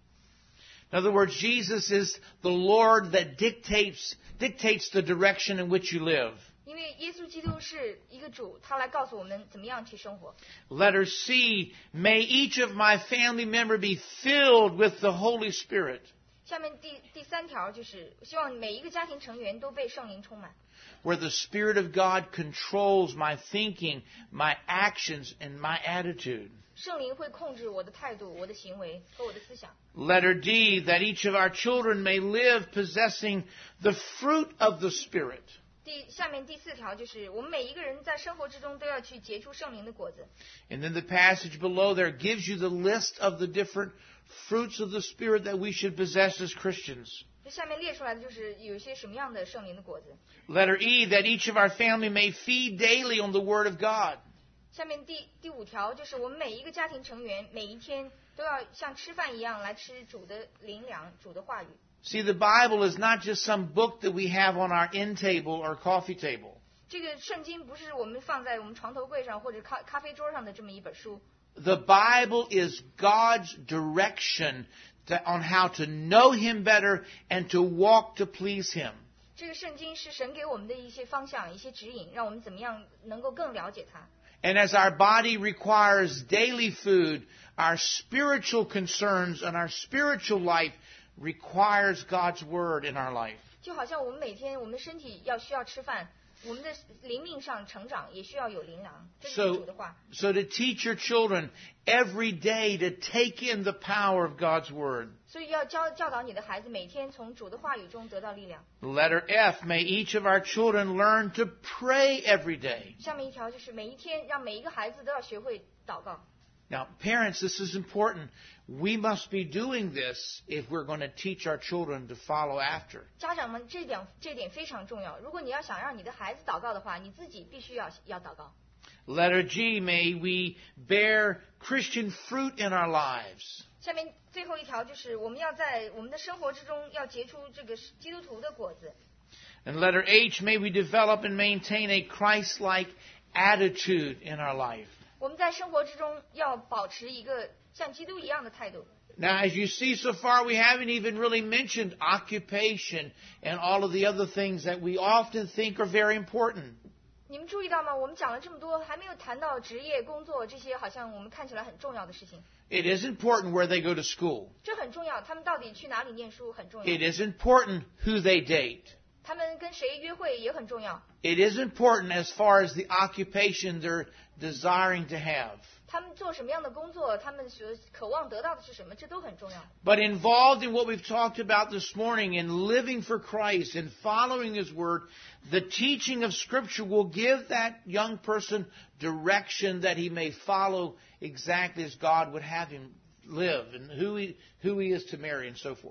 In other words, Jesus is the Lord that dictates dictates the direction in which you live. 因为耶稣基督是一个主，他来告诉我们怎么样去生活。 Letter C, may each of my family member be filled with the Holy Spirit. 下面第第三条就是希望每一个家庭成员都被圣灵充满， Where the Spirit of God controls my thinking, my actions, and my attitude. 圣灵会控制我的态度、我的行为和我的思想。 Letter D, that each of our children may live possessing the fruit of the Spirit. 第下面第四条就是我们每一个人在生活之中都要去结出圣灵的果子。 And then the passage below there gives you the list of the different fruits of the Spirit that we should possess as Christians. 这下面列出来的就是有一些什么样的圣灵的果子。 Letter E, that each of our family may feed daily on the Word of God. 下面第第五条就是我们每一个家庭成员每一天都要像吃饭一样来吃主的灵粮、主的话语。 See, the Bible is not just some book that we have on our end table or coffee table. 这个圣经不是我们放在我们床头柜上或者咖咖啡桌上的这么一本书。 The Bible is God's direction to, on how to know Him better and to walk to please Him. 这个圣经是神给我们的一些方向、一些指引，让我们怎么样能够更了解它。 And as our body requires daily food, our spiritual concerns and our spiritual life requires God's Word in our life. 就好像我们每天我们的身体要需要吃饭，我们的灵命上成长也需要有灵粮，这是 So, 主的话。 so to teach your children every day to take in the power of God's Word. 所以要教教导你的孩子每天从主的话语中得到力量。 Letter F, may each of our children learn to pray every day. 下面一条就是每一天让每一个孩子都要学会祷告。 Now, parents, this is important. We must be doing this if we're going to teach our children to follow after. 家长们，这点这点非常重要。如果你要想让你的孩子祷告的话，你自己必须要要祷告。 Letter G, may we bear Christian fruit in our lives. 下面最后一条就是我们要在我们的生活之中要结出这个基督徒的果子。 And letter H, may we develop and maintain a Christ-like attitude in our life. 我们在生活之中要保持一个像基督一样的态度。 Now, as you see so far, we haven't even really mentioned occupation and all of the other things that we often think are very important. 你们注意到吗？我们讲了这么多，还没有谈到职业、工作这些，好像我们看起来很重要的事情。 It is important where they go to school. 这很重要，他们到底去哪里念书很重要。 It is important who they date. 他们跟谁约会也很重要。 It is important as far as the occupation they're desiring to have. 他们做什么样的工作，他们所渴望得到的是什么，这都很重要。 But involved in what we've talked about this morning, in living for Christ and following His Word, the teaching of Scripture will give that young person direction that he may follow exactly as God would have him live and who he, who he is to marry and so forth.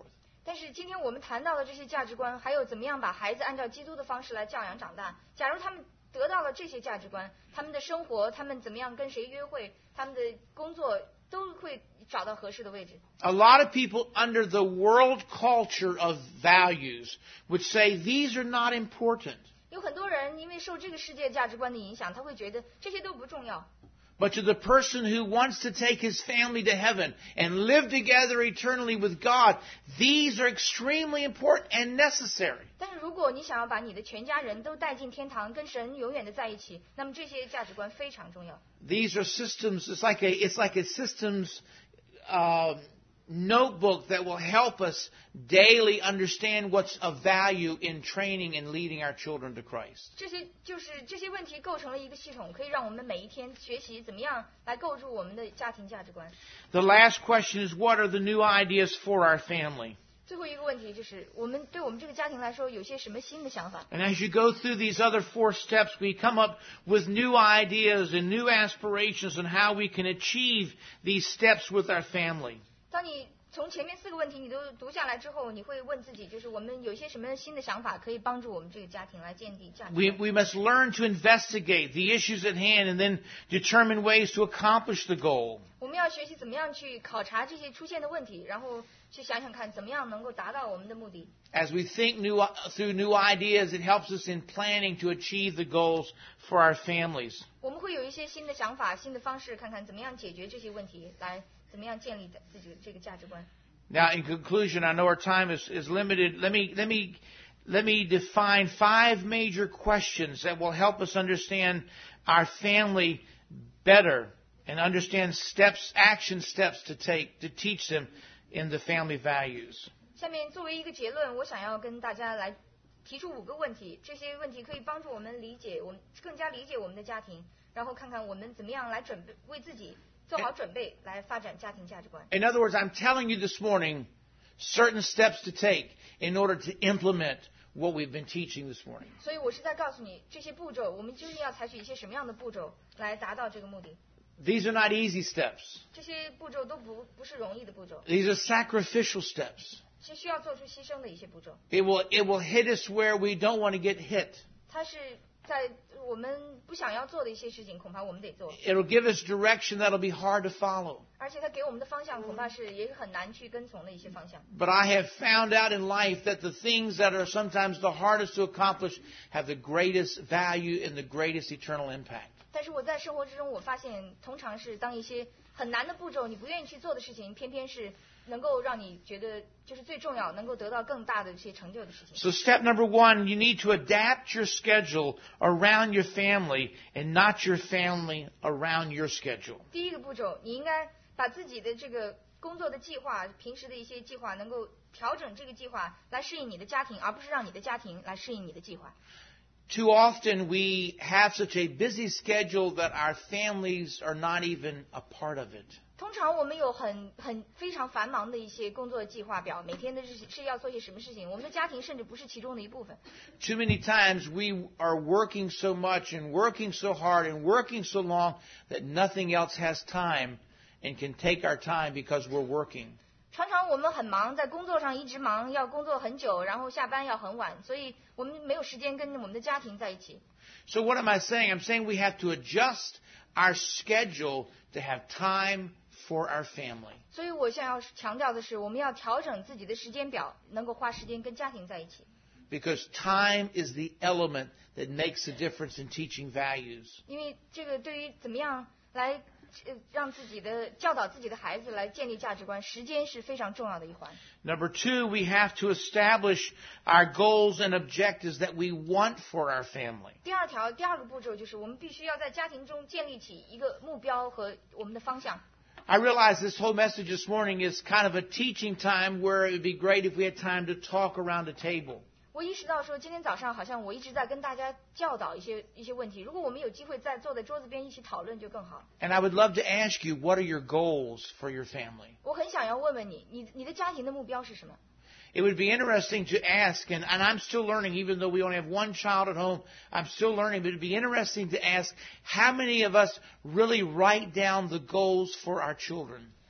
但是今天我们谈到的这些价值观，还有怎么样把孩子按照基督的方式来教养长大，假如他们得到了这些价值观，他们的生活，他们怎么样跟谁约会，他们的工作都会找到合适的位置。 A lot of people under the world culture of values would say these are not important. 有很多人因为受这个世界价值观的影响，他会觉得这些都不重要。 But to the person who wants to take his family to heaven and live together eternally with God, these are extremely important and necessary. 但是如果你想要把你的全家人都带进天堂，跟神永远的在一起，那么这些价值观非常重要。 These are systems. It's like a it's like a systems uh, notebook that will help us daily understand what's of value in training and leading our children to Christ. 这些就是这些问题构成了一个系统，可以让我们每一天学习怎么样来构筑我们的家庭价值观。 The last question is, what are the new ideas for our family? 最后一个问题就是，我们对我们这个家庭来说，有些什么新的想法？ And as you go through these other four steps, we come up with new ideas and new aspirations on how we can achieve these steps with our family. 当你从前面四个问题你都读下来之后，你会问自己，就是我们有些什么新的想法可以帮助我们这个家庭来建立价值 We, 观？ we must learn to investigate the issues at hand and then determine ways to accomplish the goal. 我们要学习怎么样去考察这些出现的问题，然后去想想看怎么样能够达到我们的目的。 As we think new, through new ideas, it helps us in planning to achieve the goals for our families. 我们会有一些新的想法、新的方式，看看怎么样解决这些问题，来怎么样建立自己的这个价值观。 Now, in conclusion, I know our time is, is limited. Let me, let me, let me define five major questions that will help us understand our family better and understand steps, action steps to take to teach them in the family values. 下面作为一个结论，我想要跟大家来提出五个问题，这些问题可以帮助我们理解我们更加理解我们的家庭，然后看看我们怎么样来准备为自己做好准备，来发展家庭价值观。 In other words, I'm telling you this morning certain steps to take in order to implement what we've been teaching this morning. 所以我是在告诉你这些步骤，我们究竟要采取一些什么样的步骤来达到这个目的。 These are not easy steps. 这些步骤都不不是容易的步骤， These are sacrificial steps. 是需要做出牺牲的一些步骤。 It will, it will hit us where we don't want to get hit. 它是在我们不想要做的一些事情，恐怕我们得做， It'll give us direction that'll be hard to follow. 而且它给我们的方向，恐怕是也很难去跟从的一些方向。 But I have found out in life that the things that are sometimes the hardest to accomplish have the greatest value and the greatest eternal impact. 但是我在生活之中，我发现通常是当一些很难的步骤，你不愿意去做的事情，偏偏是能够让你觉得就是最重要，能够得到更大的一些成就的事情。 So step number one, you need to adapt your schedule around your family and not your family around your schedule. 第一个步骤，你应该把自己的这个工作的计划、平时的一些计划，能够调整这个计划来适应你的家庭，而不是让你的家庭来适应你的计划。 Too often we have such a busy schedule that our families are not even a part of it. 通常我们有很很非常繁忙的一些工作计划表，每天的日是要做些什么事情，我们的家庭甚至不是其中的一部分。 Too many times we are working so much and working so hard and working so long that nothing else has time and can take our time because we're working. 常常我们很忙，在工作上一直忙，要工作很久，然后下班要很晚，所以我们没有时间跟我们的家庭在一起。 So what am I saying? I'm saying we have to adjust our schedule to have time for our family. 所以我想要强调的是，我们要调整自己的时间表，能够花时间跟家庭在一起。 Because time is the element that makes the difference in teaching values. 因为这个对于怎么样来呃让自己的教导自己的孩子来建立价值观，时间是非常重要的一环。 Number two, we have to establish our goals and objectives that we want for our family. 第二条，第二个步骤就是我们必须要在家庭中建立起一个目标和我们的方向。 I realize this whole message this morning is kind of a teaching time where it would be great if we had time to talk around a table. 我意识到说，今天早上好像我一直在跟大家教导一些一些问题。如果我们有机会再坐在桌子边一起讨论，就更好。 And I would love to ask you, what are your goals for your family? 我很想要问问你，你你的家庭的目标是什么？ It would be interesting to ask, and, and I'm still learning, even though we only have one child at home, I'm still learning, but it would be interesting to ask how many of us really write down the goals for our children.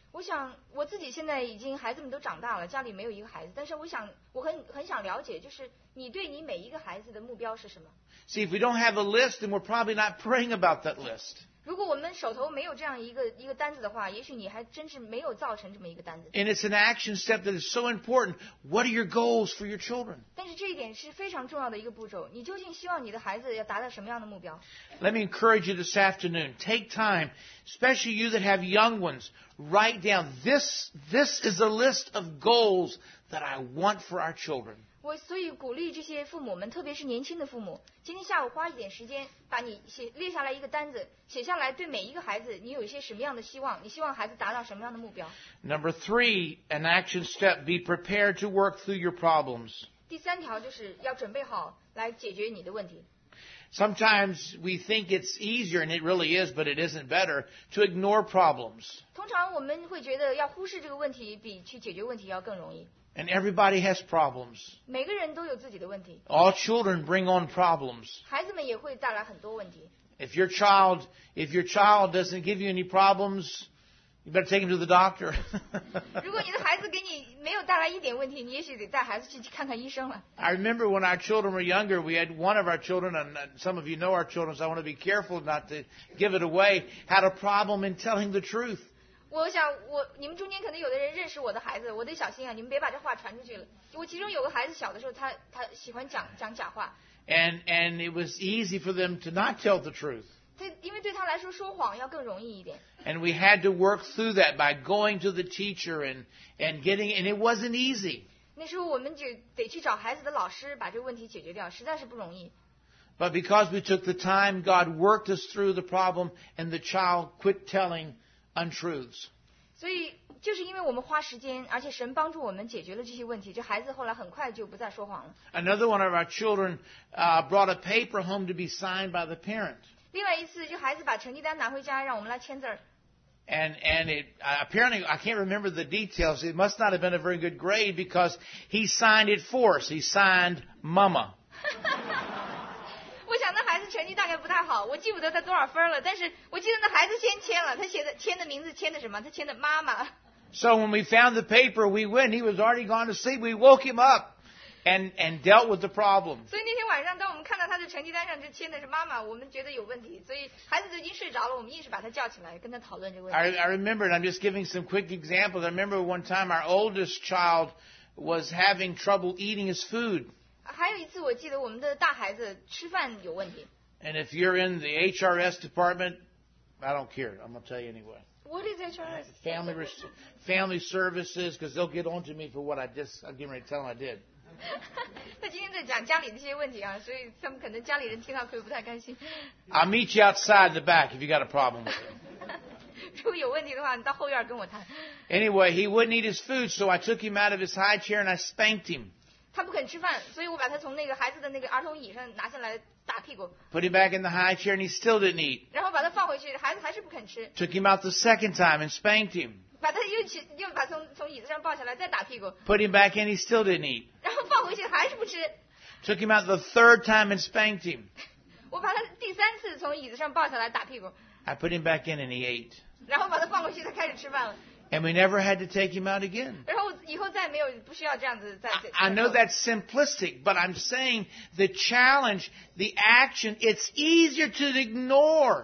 我想我自己现在已经孩子们都长大了，家里没有一个孩子，但是我想我很很想了解，就是你对你每一个孩子的目标是什么？ See, if we don't have a list, then we're probably not praying about that list. 如果我们手头没有这样一个一个单子的话，也许你还真是没有造成这么一个单子。 And it's an action step that is so important. What are your goals for your children? 但是这一点是非常重要的一个步骤，你究竟希望你的孩子要达到什么样的目标？ Let me encourage you this afternoon. Take time, especially you that have young ones, write down this, this is a list of goals that I want for our children. 我所以鼓励这些父母们，特别是年轻的父母，今天下午花一点时间，把你写列下来一个单子，写下来对每一个孩子，你有一些什么样的希望，你希望孩子达到什么样的目标。 Number three, an action step, be prepared to work through your problems. 第三条就是要准备好来解决你的问题。 Sometimes we think it's easier, and it really is, but it isn't better, to ignore problems. 通常我们会觉得要忽视这个问题，比去解决问题要更容易。 And everybody has problems. 每个人都有自己的问题， All children bring on problems. 孩子们也会带来很多问题。 If your child, if your child doesn't give you any problems, you better take him to the doctor. 如果你的孩子给你没有带来一点问题，你也许得带孩子去看看医生了。 I remember when our children were younger, we had one of our children, and some of you know our children, so I want to be careful not to give it away, had a problem in telling the truth. 我想我你们中间可能有的人认识我的孩子，我得小心啊，你们别把这话传出去了。我其中有个孩子小的时候，他他喜欢讲讲假话， And, and it was easy for them to not tell the truth. 他因为对他来说说谎要更容易一点。 And we had to work through that by going to the teacher and, and getting, and it wasn't easy. 那时候我们就得去找孩子的老师把这个问题解决掉，实在是不容易。 But because we took the time, God worked us through the problem, and the child quit telling untruths. 所以就是因为我们花时间，而且神帮助我们解决了这些问题，这孩子后来很快就不再说谎了。 Another one of our children uh, brought a paper home to be signed by the parent. 另外一次，就孩子把成绩单拿回家，让我们来签字儿。 And, and it, uh, apparently, I can't remember the details. It must not have been a very good grade because he signed it for us. He signed Mama. 我想那孩子成绩大概不太好，我记不得他多少分了，但是我记得那孩子先签了，他写的签的名字签的什么？他签的妈妈。 So when we found the paper, we went. He was already gone to sleep. We woke him up and, and dealt with the problem. 所以那天晚上，当我们看到他的成绩单上这签的是妈妈，我们觉得有问题，所以孩子都已经睡着了，我们硬是把他叫起来，跟他讨论这个问题。 I, I remember, and I'm just giving some quick examples. I remember one time our oldest child was having trouble eating his food. 还有一次，我记得我们的大孩子吃饭有问题。 And if you're in the H R S department, I don't care. I'm going to tell you anyway. What is H R S? Family res- family services, because they'll get on to me for what I just, I'm getting ready to tell them I did. 他今天在讲家里这些问题啊，所以他们可能家里人听到会不太开心。 I'll meet you outside the back if you got a problem with it. 如果有问题的话，你到后院跟我谈。 Anyway, he wouldn't eat his food, so I took him out of his high chair and I spanked him. 他不肯吃饭，所以我把他从那个孩子的那个儿童椅上拿下来打屁股， Put him back in the high chair and he still didn't eat. 然后把他放回去，孩子还是不肯吃， Took him out the second time and spanked him. 把他又起又把从从椅子上抱下来再打屁股， Put him back in, he still didn't eat. 然后放回去还是不吃， Took him out the third time and spanked him. 我把他第三次从椅子上抱下来打屁股， I put him back in and he ate. 然后把他放回去，他开始吃饭了， And we never had to take him out again. 然后以后再没有不需要这样子再。 I, I know that's simplistic, but I'm saying the challenge, the action, it's easier to ignore.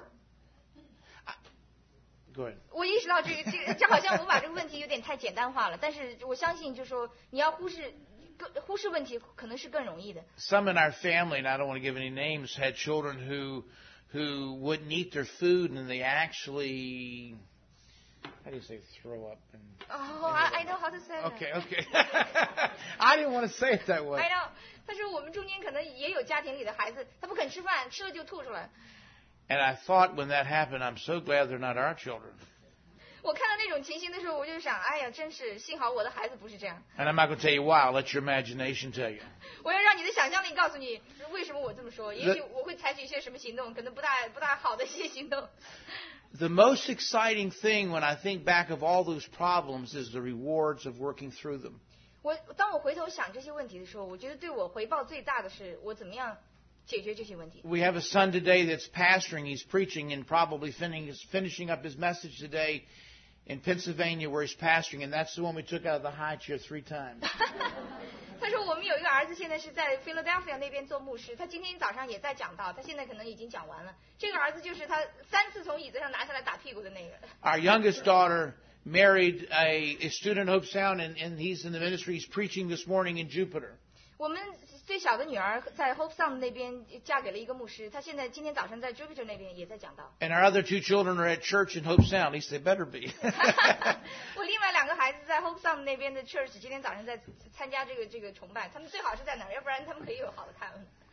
Go ahead. 我意识到这个这个这好像我把这个问题有点太简单化了，但是我相信就是说你要忽视更忽视问题可能是更容易的。 Some in our family, and I don't want to give any names, had children who who wouldn't eat their food and they actually, how do you say, throw up? And, Oh, I, I know how to say that. okay, okay. I didn't want to say it that way. I know. 但是我们中间可能也有家庭里的孩子，他不肯吃饭，吃了就吐出来。 And I thought when that happened, I'm so glad they're not our children. 我看到那种情形的时候，我就想，哎呀，真是幸好我的孩子不是这样。 And I'm not going to tell you why. I'll let your imagination tell you. 我要让你的想象力告诉你为什么我这么说。也许我会采取一些什么行动，可能不大不大好的一些行动。 The most exciting thing when I think back of all those problems is the rewards of working through them. 我当我回头想这些问题的时候，我觉得对我回报最大的是我怎么样解决这些问题。 We have a son today that's pastoring. He's preaching and probably finishing, finishing up his message today. in Pennsylvania where he's pastoring, and that's the one we took out of the high chair three times. 他说我们有一个儿子，现在是在 Philadelphia 那边做牧师，他今天早上也在讲道，他现在可能已经讲完了。这个儿子就是他三次从椅子上拿下来打屁股的那个。 Our youngest daughter married a, a student at Hope Sound, and, and he's in the ministry. He's preaching this morning in Jupiter. 我们最小的女儿在 Hope Sound 那边嫁给了一个牧师，她现在今天早上在 Jupiter 那边也在讲道。 And our other two children are at church in Hope Sound. At least they better be. 我另外两个孩子在 Hope Sound 那边的 church 今天早上在参加这个这个崇拜，他们最好是在哪儿，要不然他们可以有好的看。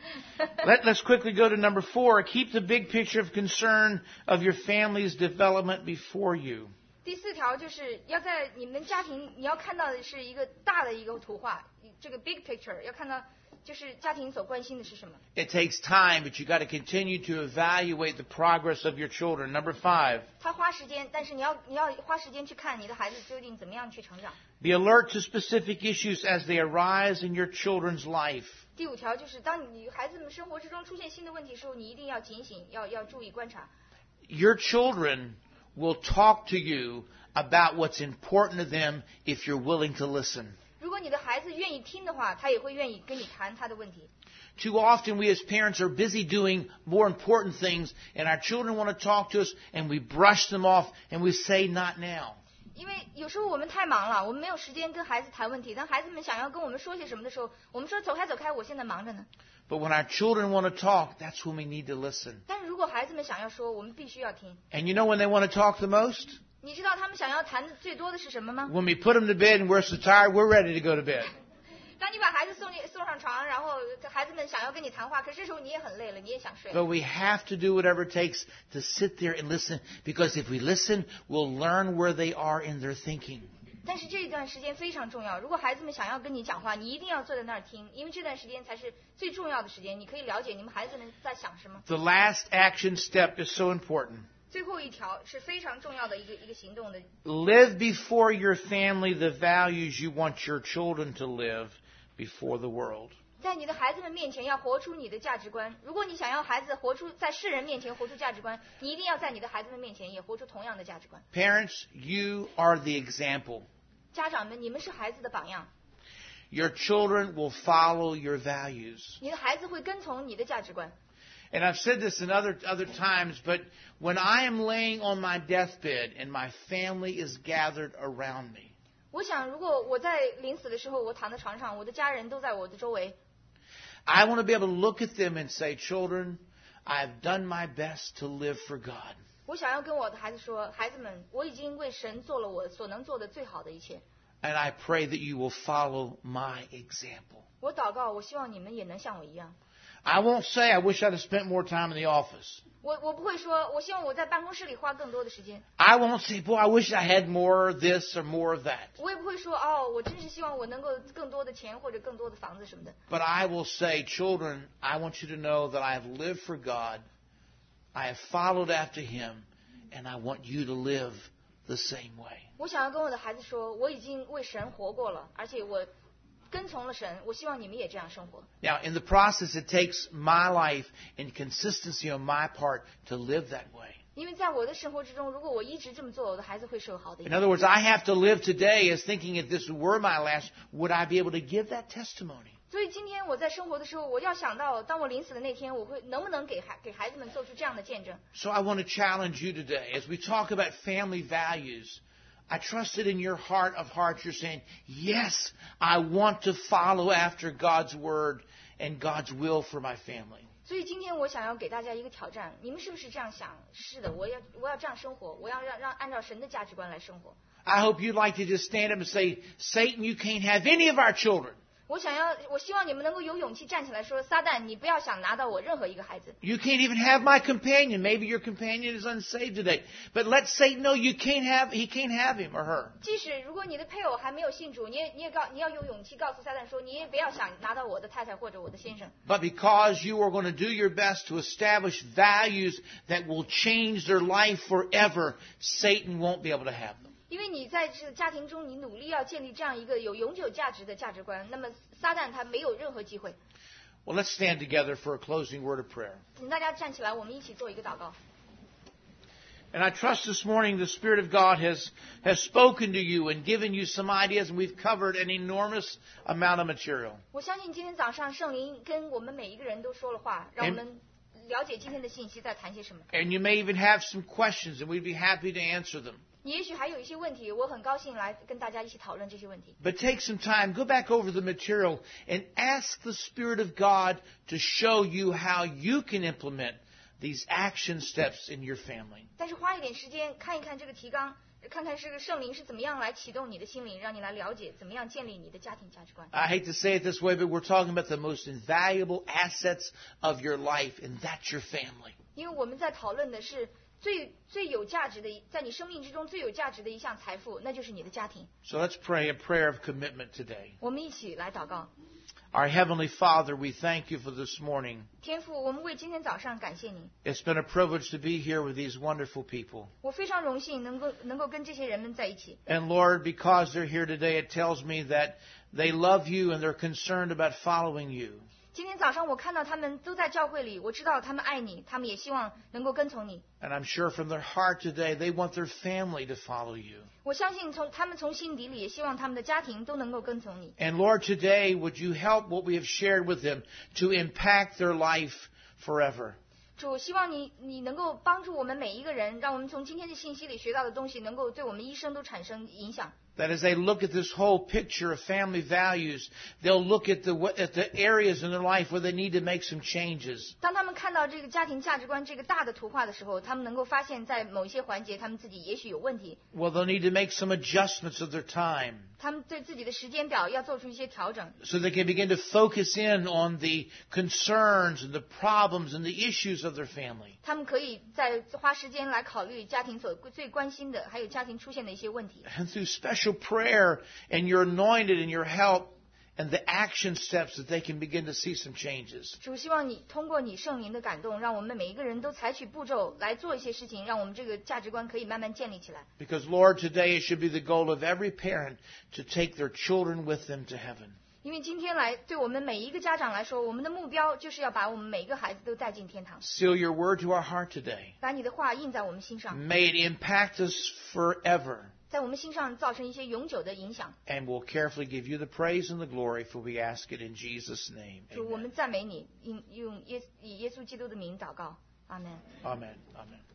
Let, let's quickly go to number four. Keep the big picture of concern of your family's development before you. 第四条就是要在你们家庭，你要看到的是一个大的一个图画，这个 big picture 要看到就是家庭所关心的是什么。 It takes time, but you got to continue to evaluate the progress of your children. Number five. 它花时间，但是你要你要花时间去看你的孩子究竟怎么样去成长。 Be alert to specific issues as they arise in your children's life. 第五条就是当你孩子们生活之中出现新的问题的时候，你一定要警醒，要要注意观察。 Your children will talk to you about what's important to them if you're willing to listen. 如果你的孩子愿意听的话，他也会愿意跟你谈他的问题。 Too often we as parents are busy doing more important things, and our children want to talk to us, and we brush them off, and we say, not now. 因为有时候我们太忙了，我们没有时间跟孩子谈问题。当孩子们想要跟我们说些什么的时候，我们说走开走开，我现在忙着呢。 But when our children want to talk, that's when we need to listen. 但是如果孩子们想要说，我们必须要听。 And you know when they want to talk the most? 你知道他们想要谈的最多的是什么吗？ When we put them to bed and we're so tired, we're ready to go to bed. 当你把孩子送送上床，然后孩子们想要跟你谈话，可是这时候你也很累了，你也想睡。 But we have to do whatever it takes to sit there and listen, because if we listen, we'll learn where they are in their thinking. 但是这段时间非常重要，如果孩子们想要跟你讲话，你一定要坐在那儿听，因为这段时间才是最重要的时间，你可以了解你们孩子们在想什么。 The last action step is so important. 最后一条是非常重要的一个一个行动的。 Live before your family the values you want your children to live before the world. 在你的孩子们面前要活出你的价值观。如果你想要孩子活出在世人面前活出价值观，你一定要在你的孩子们面前也活出同样的价值观。 Parents, you are the example. 家长们，你们是孩子的榜样， Your children will follow your values. 你的孩子会跟从你的价值观。 And I've said this in other other times, but when I am laying on my deathbed and my family is gathered around me, 我想，如果我在临死的时候，我躺在床上，我的家人都在我的周围， I want to be able to look at them and say, children, I've done my best to live for God. 我想要跟我的孩子说，孩子们，我已经为神做了我所能做的最好的一切。 And I pray that you will follow my example. 我祷告，我希望你们也能像我一样。 I won't say I wish I'd have spent more time in the office. 我我不会说，我希望我在办公室里花更多的时间。 I won't say, boy, I wish I had more this or more of that. 我也不会说，哦，我真是希望我能够更多的钱或者更多的房子什么的。 But I will say, children, I want you to know that I have lived for God. I have followed after Him. And I want you to live the same way. 我想要跟我的孩子说，我已经为神活过了，而且我跟从了神。我希望你们也这样生活。 Now, in the process, it takes my life and consistency on my part to live that way. 因为在我的生活之中，如果我一直这么做，我的孩子会受好的影 In 响。 other words, I have to live today as thinking if this were my last, would I be able to give that testimony? 所以今天我在生活的时候，我要想到，当我临死的那天，我会能不能给孩给孩子们做出这样的见证？ So I want to challenge you today. As we talk about family values, I trust that in your heart of hearts you're saying, yes, I want to follow after God's word and God's will for my family. 所以今天我想要给大家一个挑战，你们是不是这样想？是的，我要我要这样生活，我要让让按照神的价值观来生活。 I hope you'd like to just stand up and say, Satan, you can't have any of our children. 我想要，我希望你们能够有勇气站起来说，撒旦，你不要想拿到我任何一个孩子。 You can't even have my companion. Maybe your companion is unsaved today. But let Satan know you can't have, he can't have him or her. 即使如果你的配偶还没有信主，你也你也告你要有勇气告诉撒旦说，你也不要想拿到我的太太或者我的先生。 But because you are going to do your best to establish values that will change their life forever, Satan won't be able to have them. 因为你在这个家庭中，你努力要建立这样一个有永久价值的价值观，那么撒旦他没有任何机会。 Well, let's stand together for a closing word of prayer. 请大家站起来，我们一起做一个祷告。 And I trust this morning the Spirit of God has, has spoken to you and given you some ideas, and we've covered an enormous amount of material. 我相信今天早上圣灵跟我们每一个人都说了话，让我们了解今天的信息在谈些什么。 And you may even have some questions, and we'd be happy to answer them. 你也许还有一些问题，我很高兴来跟大家一起讨论这些问题。 But take some time, go back over the material, and ask the Spirit of God to show you how you can implement these action steps in your family. 但是花一点时间看一看这个提纲，看看这个圣灵是怎么样来启动你的心灵，让你来了解怎么样建立你的家庭价值观。 I hate to say it this way, but we're talking about the most invaluable assets of your life, and that's your family. 因为我们在讨论的是最最有价值的，在你生命之中最有价值的一项财富，那就是你的家庭。 So let's pray a prayer of commitment today. 我们一起来祷告。 Our Heavenly Father, we thank you for this morning. 天父，我们为今天早上感谢你。 It's been a privilege to be here with these wonderful people. 我非常荣幸能够能够跟这些人们在一起。 And Lord, because they're here today, it tells me that they love you and they're concerned about following you. 今天早上我看到他们都在教会里，我知道他们爱你，他们也希望能够跟从你。 And I'm sure from their heart today, they want their family to follow you. 我相信从他们从心底里也希望他们的家庭都能够跟从你。 And Lord, today, would you help what we have shared with them to impact their life forever? 主，希望你你能够帮助我们每一个人，让我们从今天的信息里学到的东西，能够对我们一生都产生影响。 That as they look at this whole picture of family values, they'll look at the at the areas in their life where they need to make some changes. 当他们看到这个家庭价值观这个大的图画的时候，他们能够发现，在某一些环节，他们自己也许有问题。 Well, they'll need to make some adjustments of their time 他们对自己的时间表要做出一些调整， so they can begin to focus in on the concerns and the problems and the issues of their family. 他们可以在花时间来考虑家庭所最关心的，还有家庭出现的一些问题。 And through special prayer and your anointed and your help and the action steps that they can begin to see some changes. 主，希望你通过你圣灵的感动，让我们每一个人都采取步骤来做一些事情，让我们这个价值观可以慢慢建立起来。 Because, Lord, today it should be the goal of every parent to take their children with them to heaven. 因为今天来对我们每一个家长来说，我们的目标就是要把我们每一个孩子都带进天堂， Seal your word to our heart today. 把你的话印在我们心上， May it impact us forever. 在我们心上造成一些永久的影响。 And we'll carefully give you the praise and the glory, for we ask it in Jesus' name. 主，我 Amen. 们赞美你，用用耶以耶稣基督的名祷告，阿门。 Amen. Amen.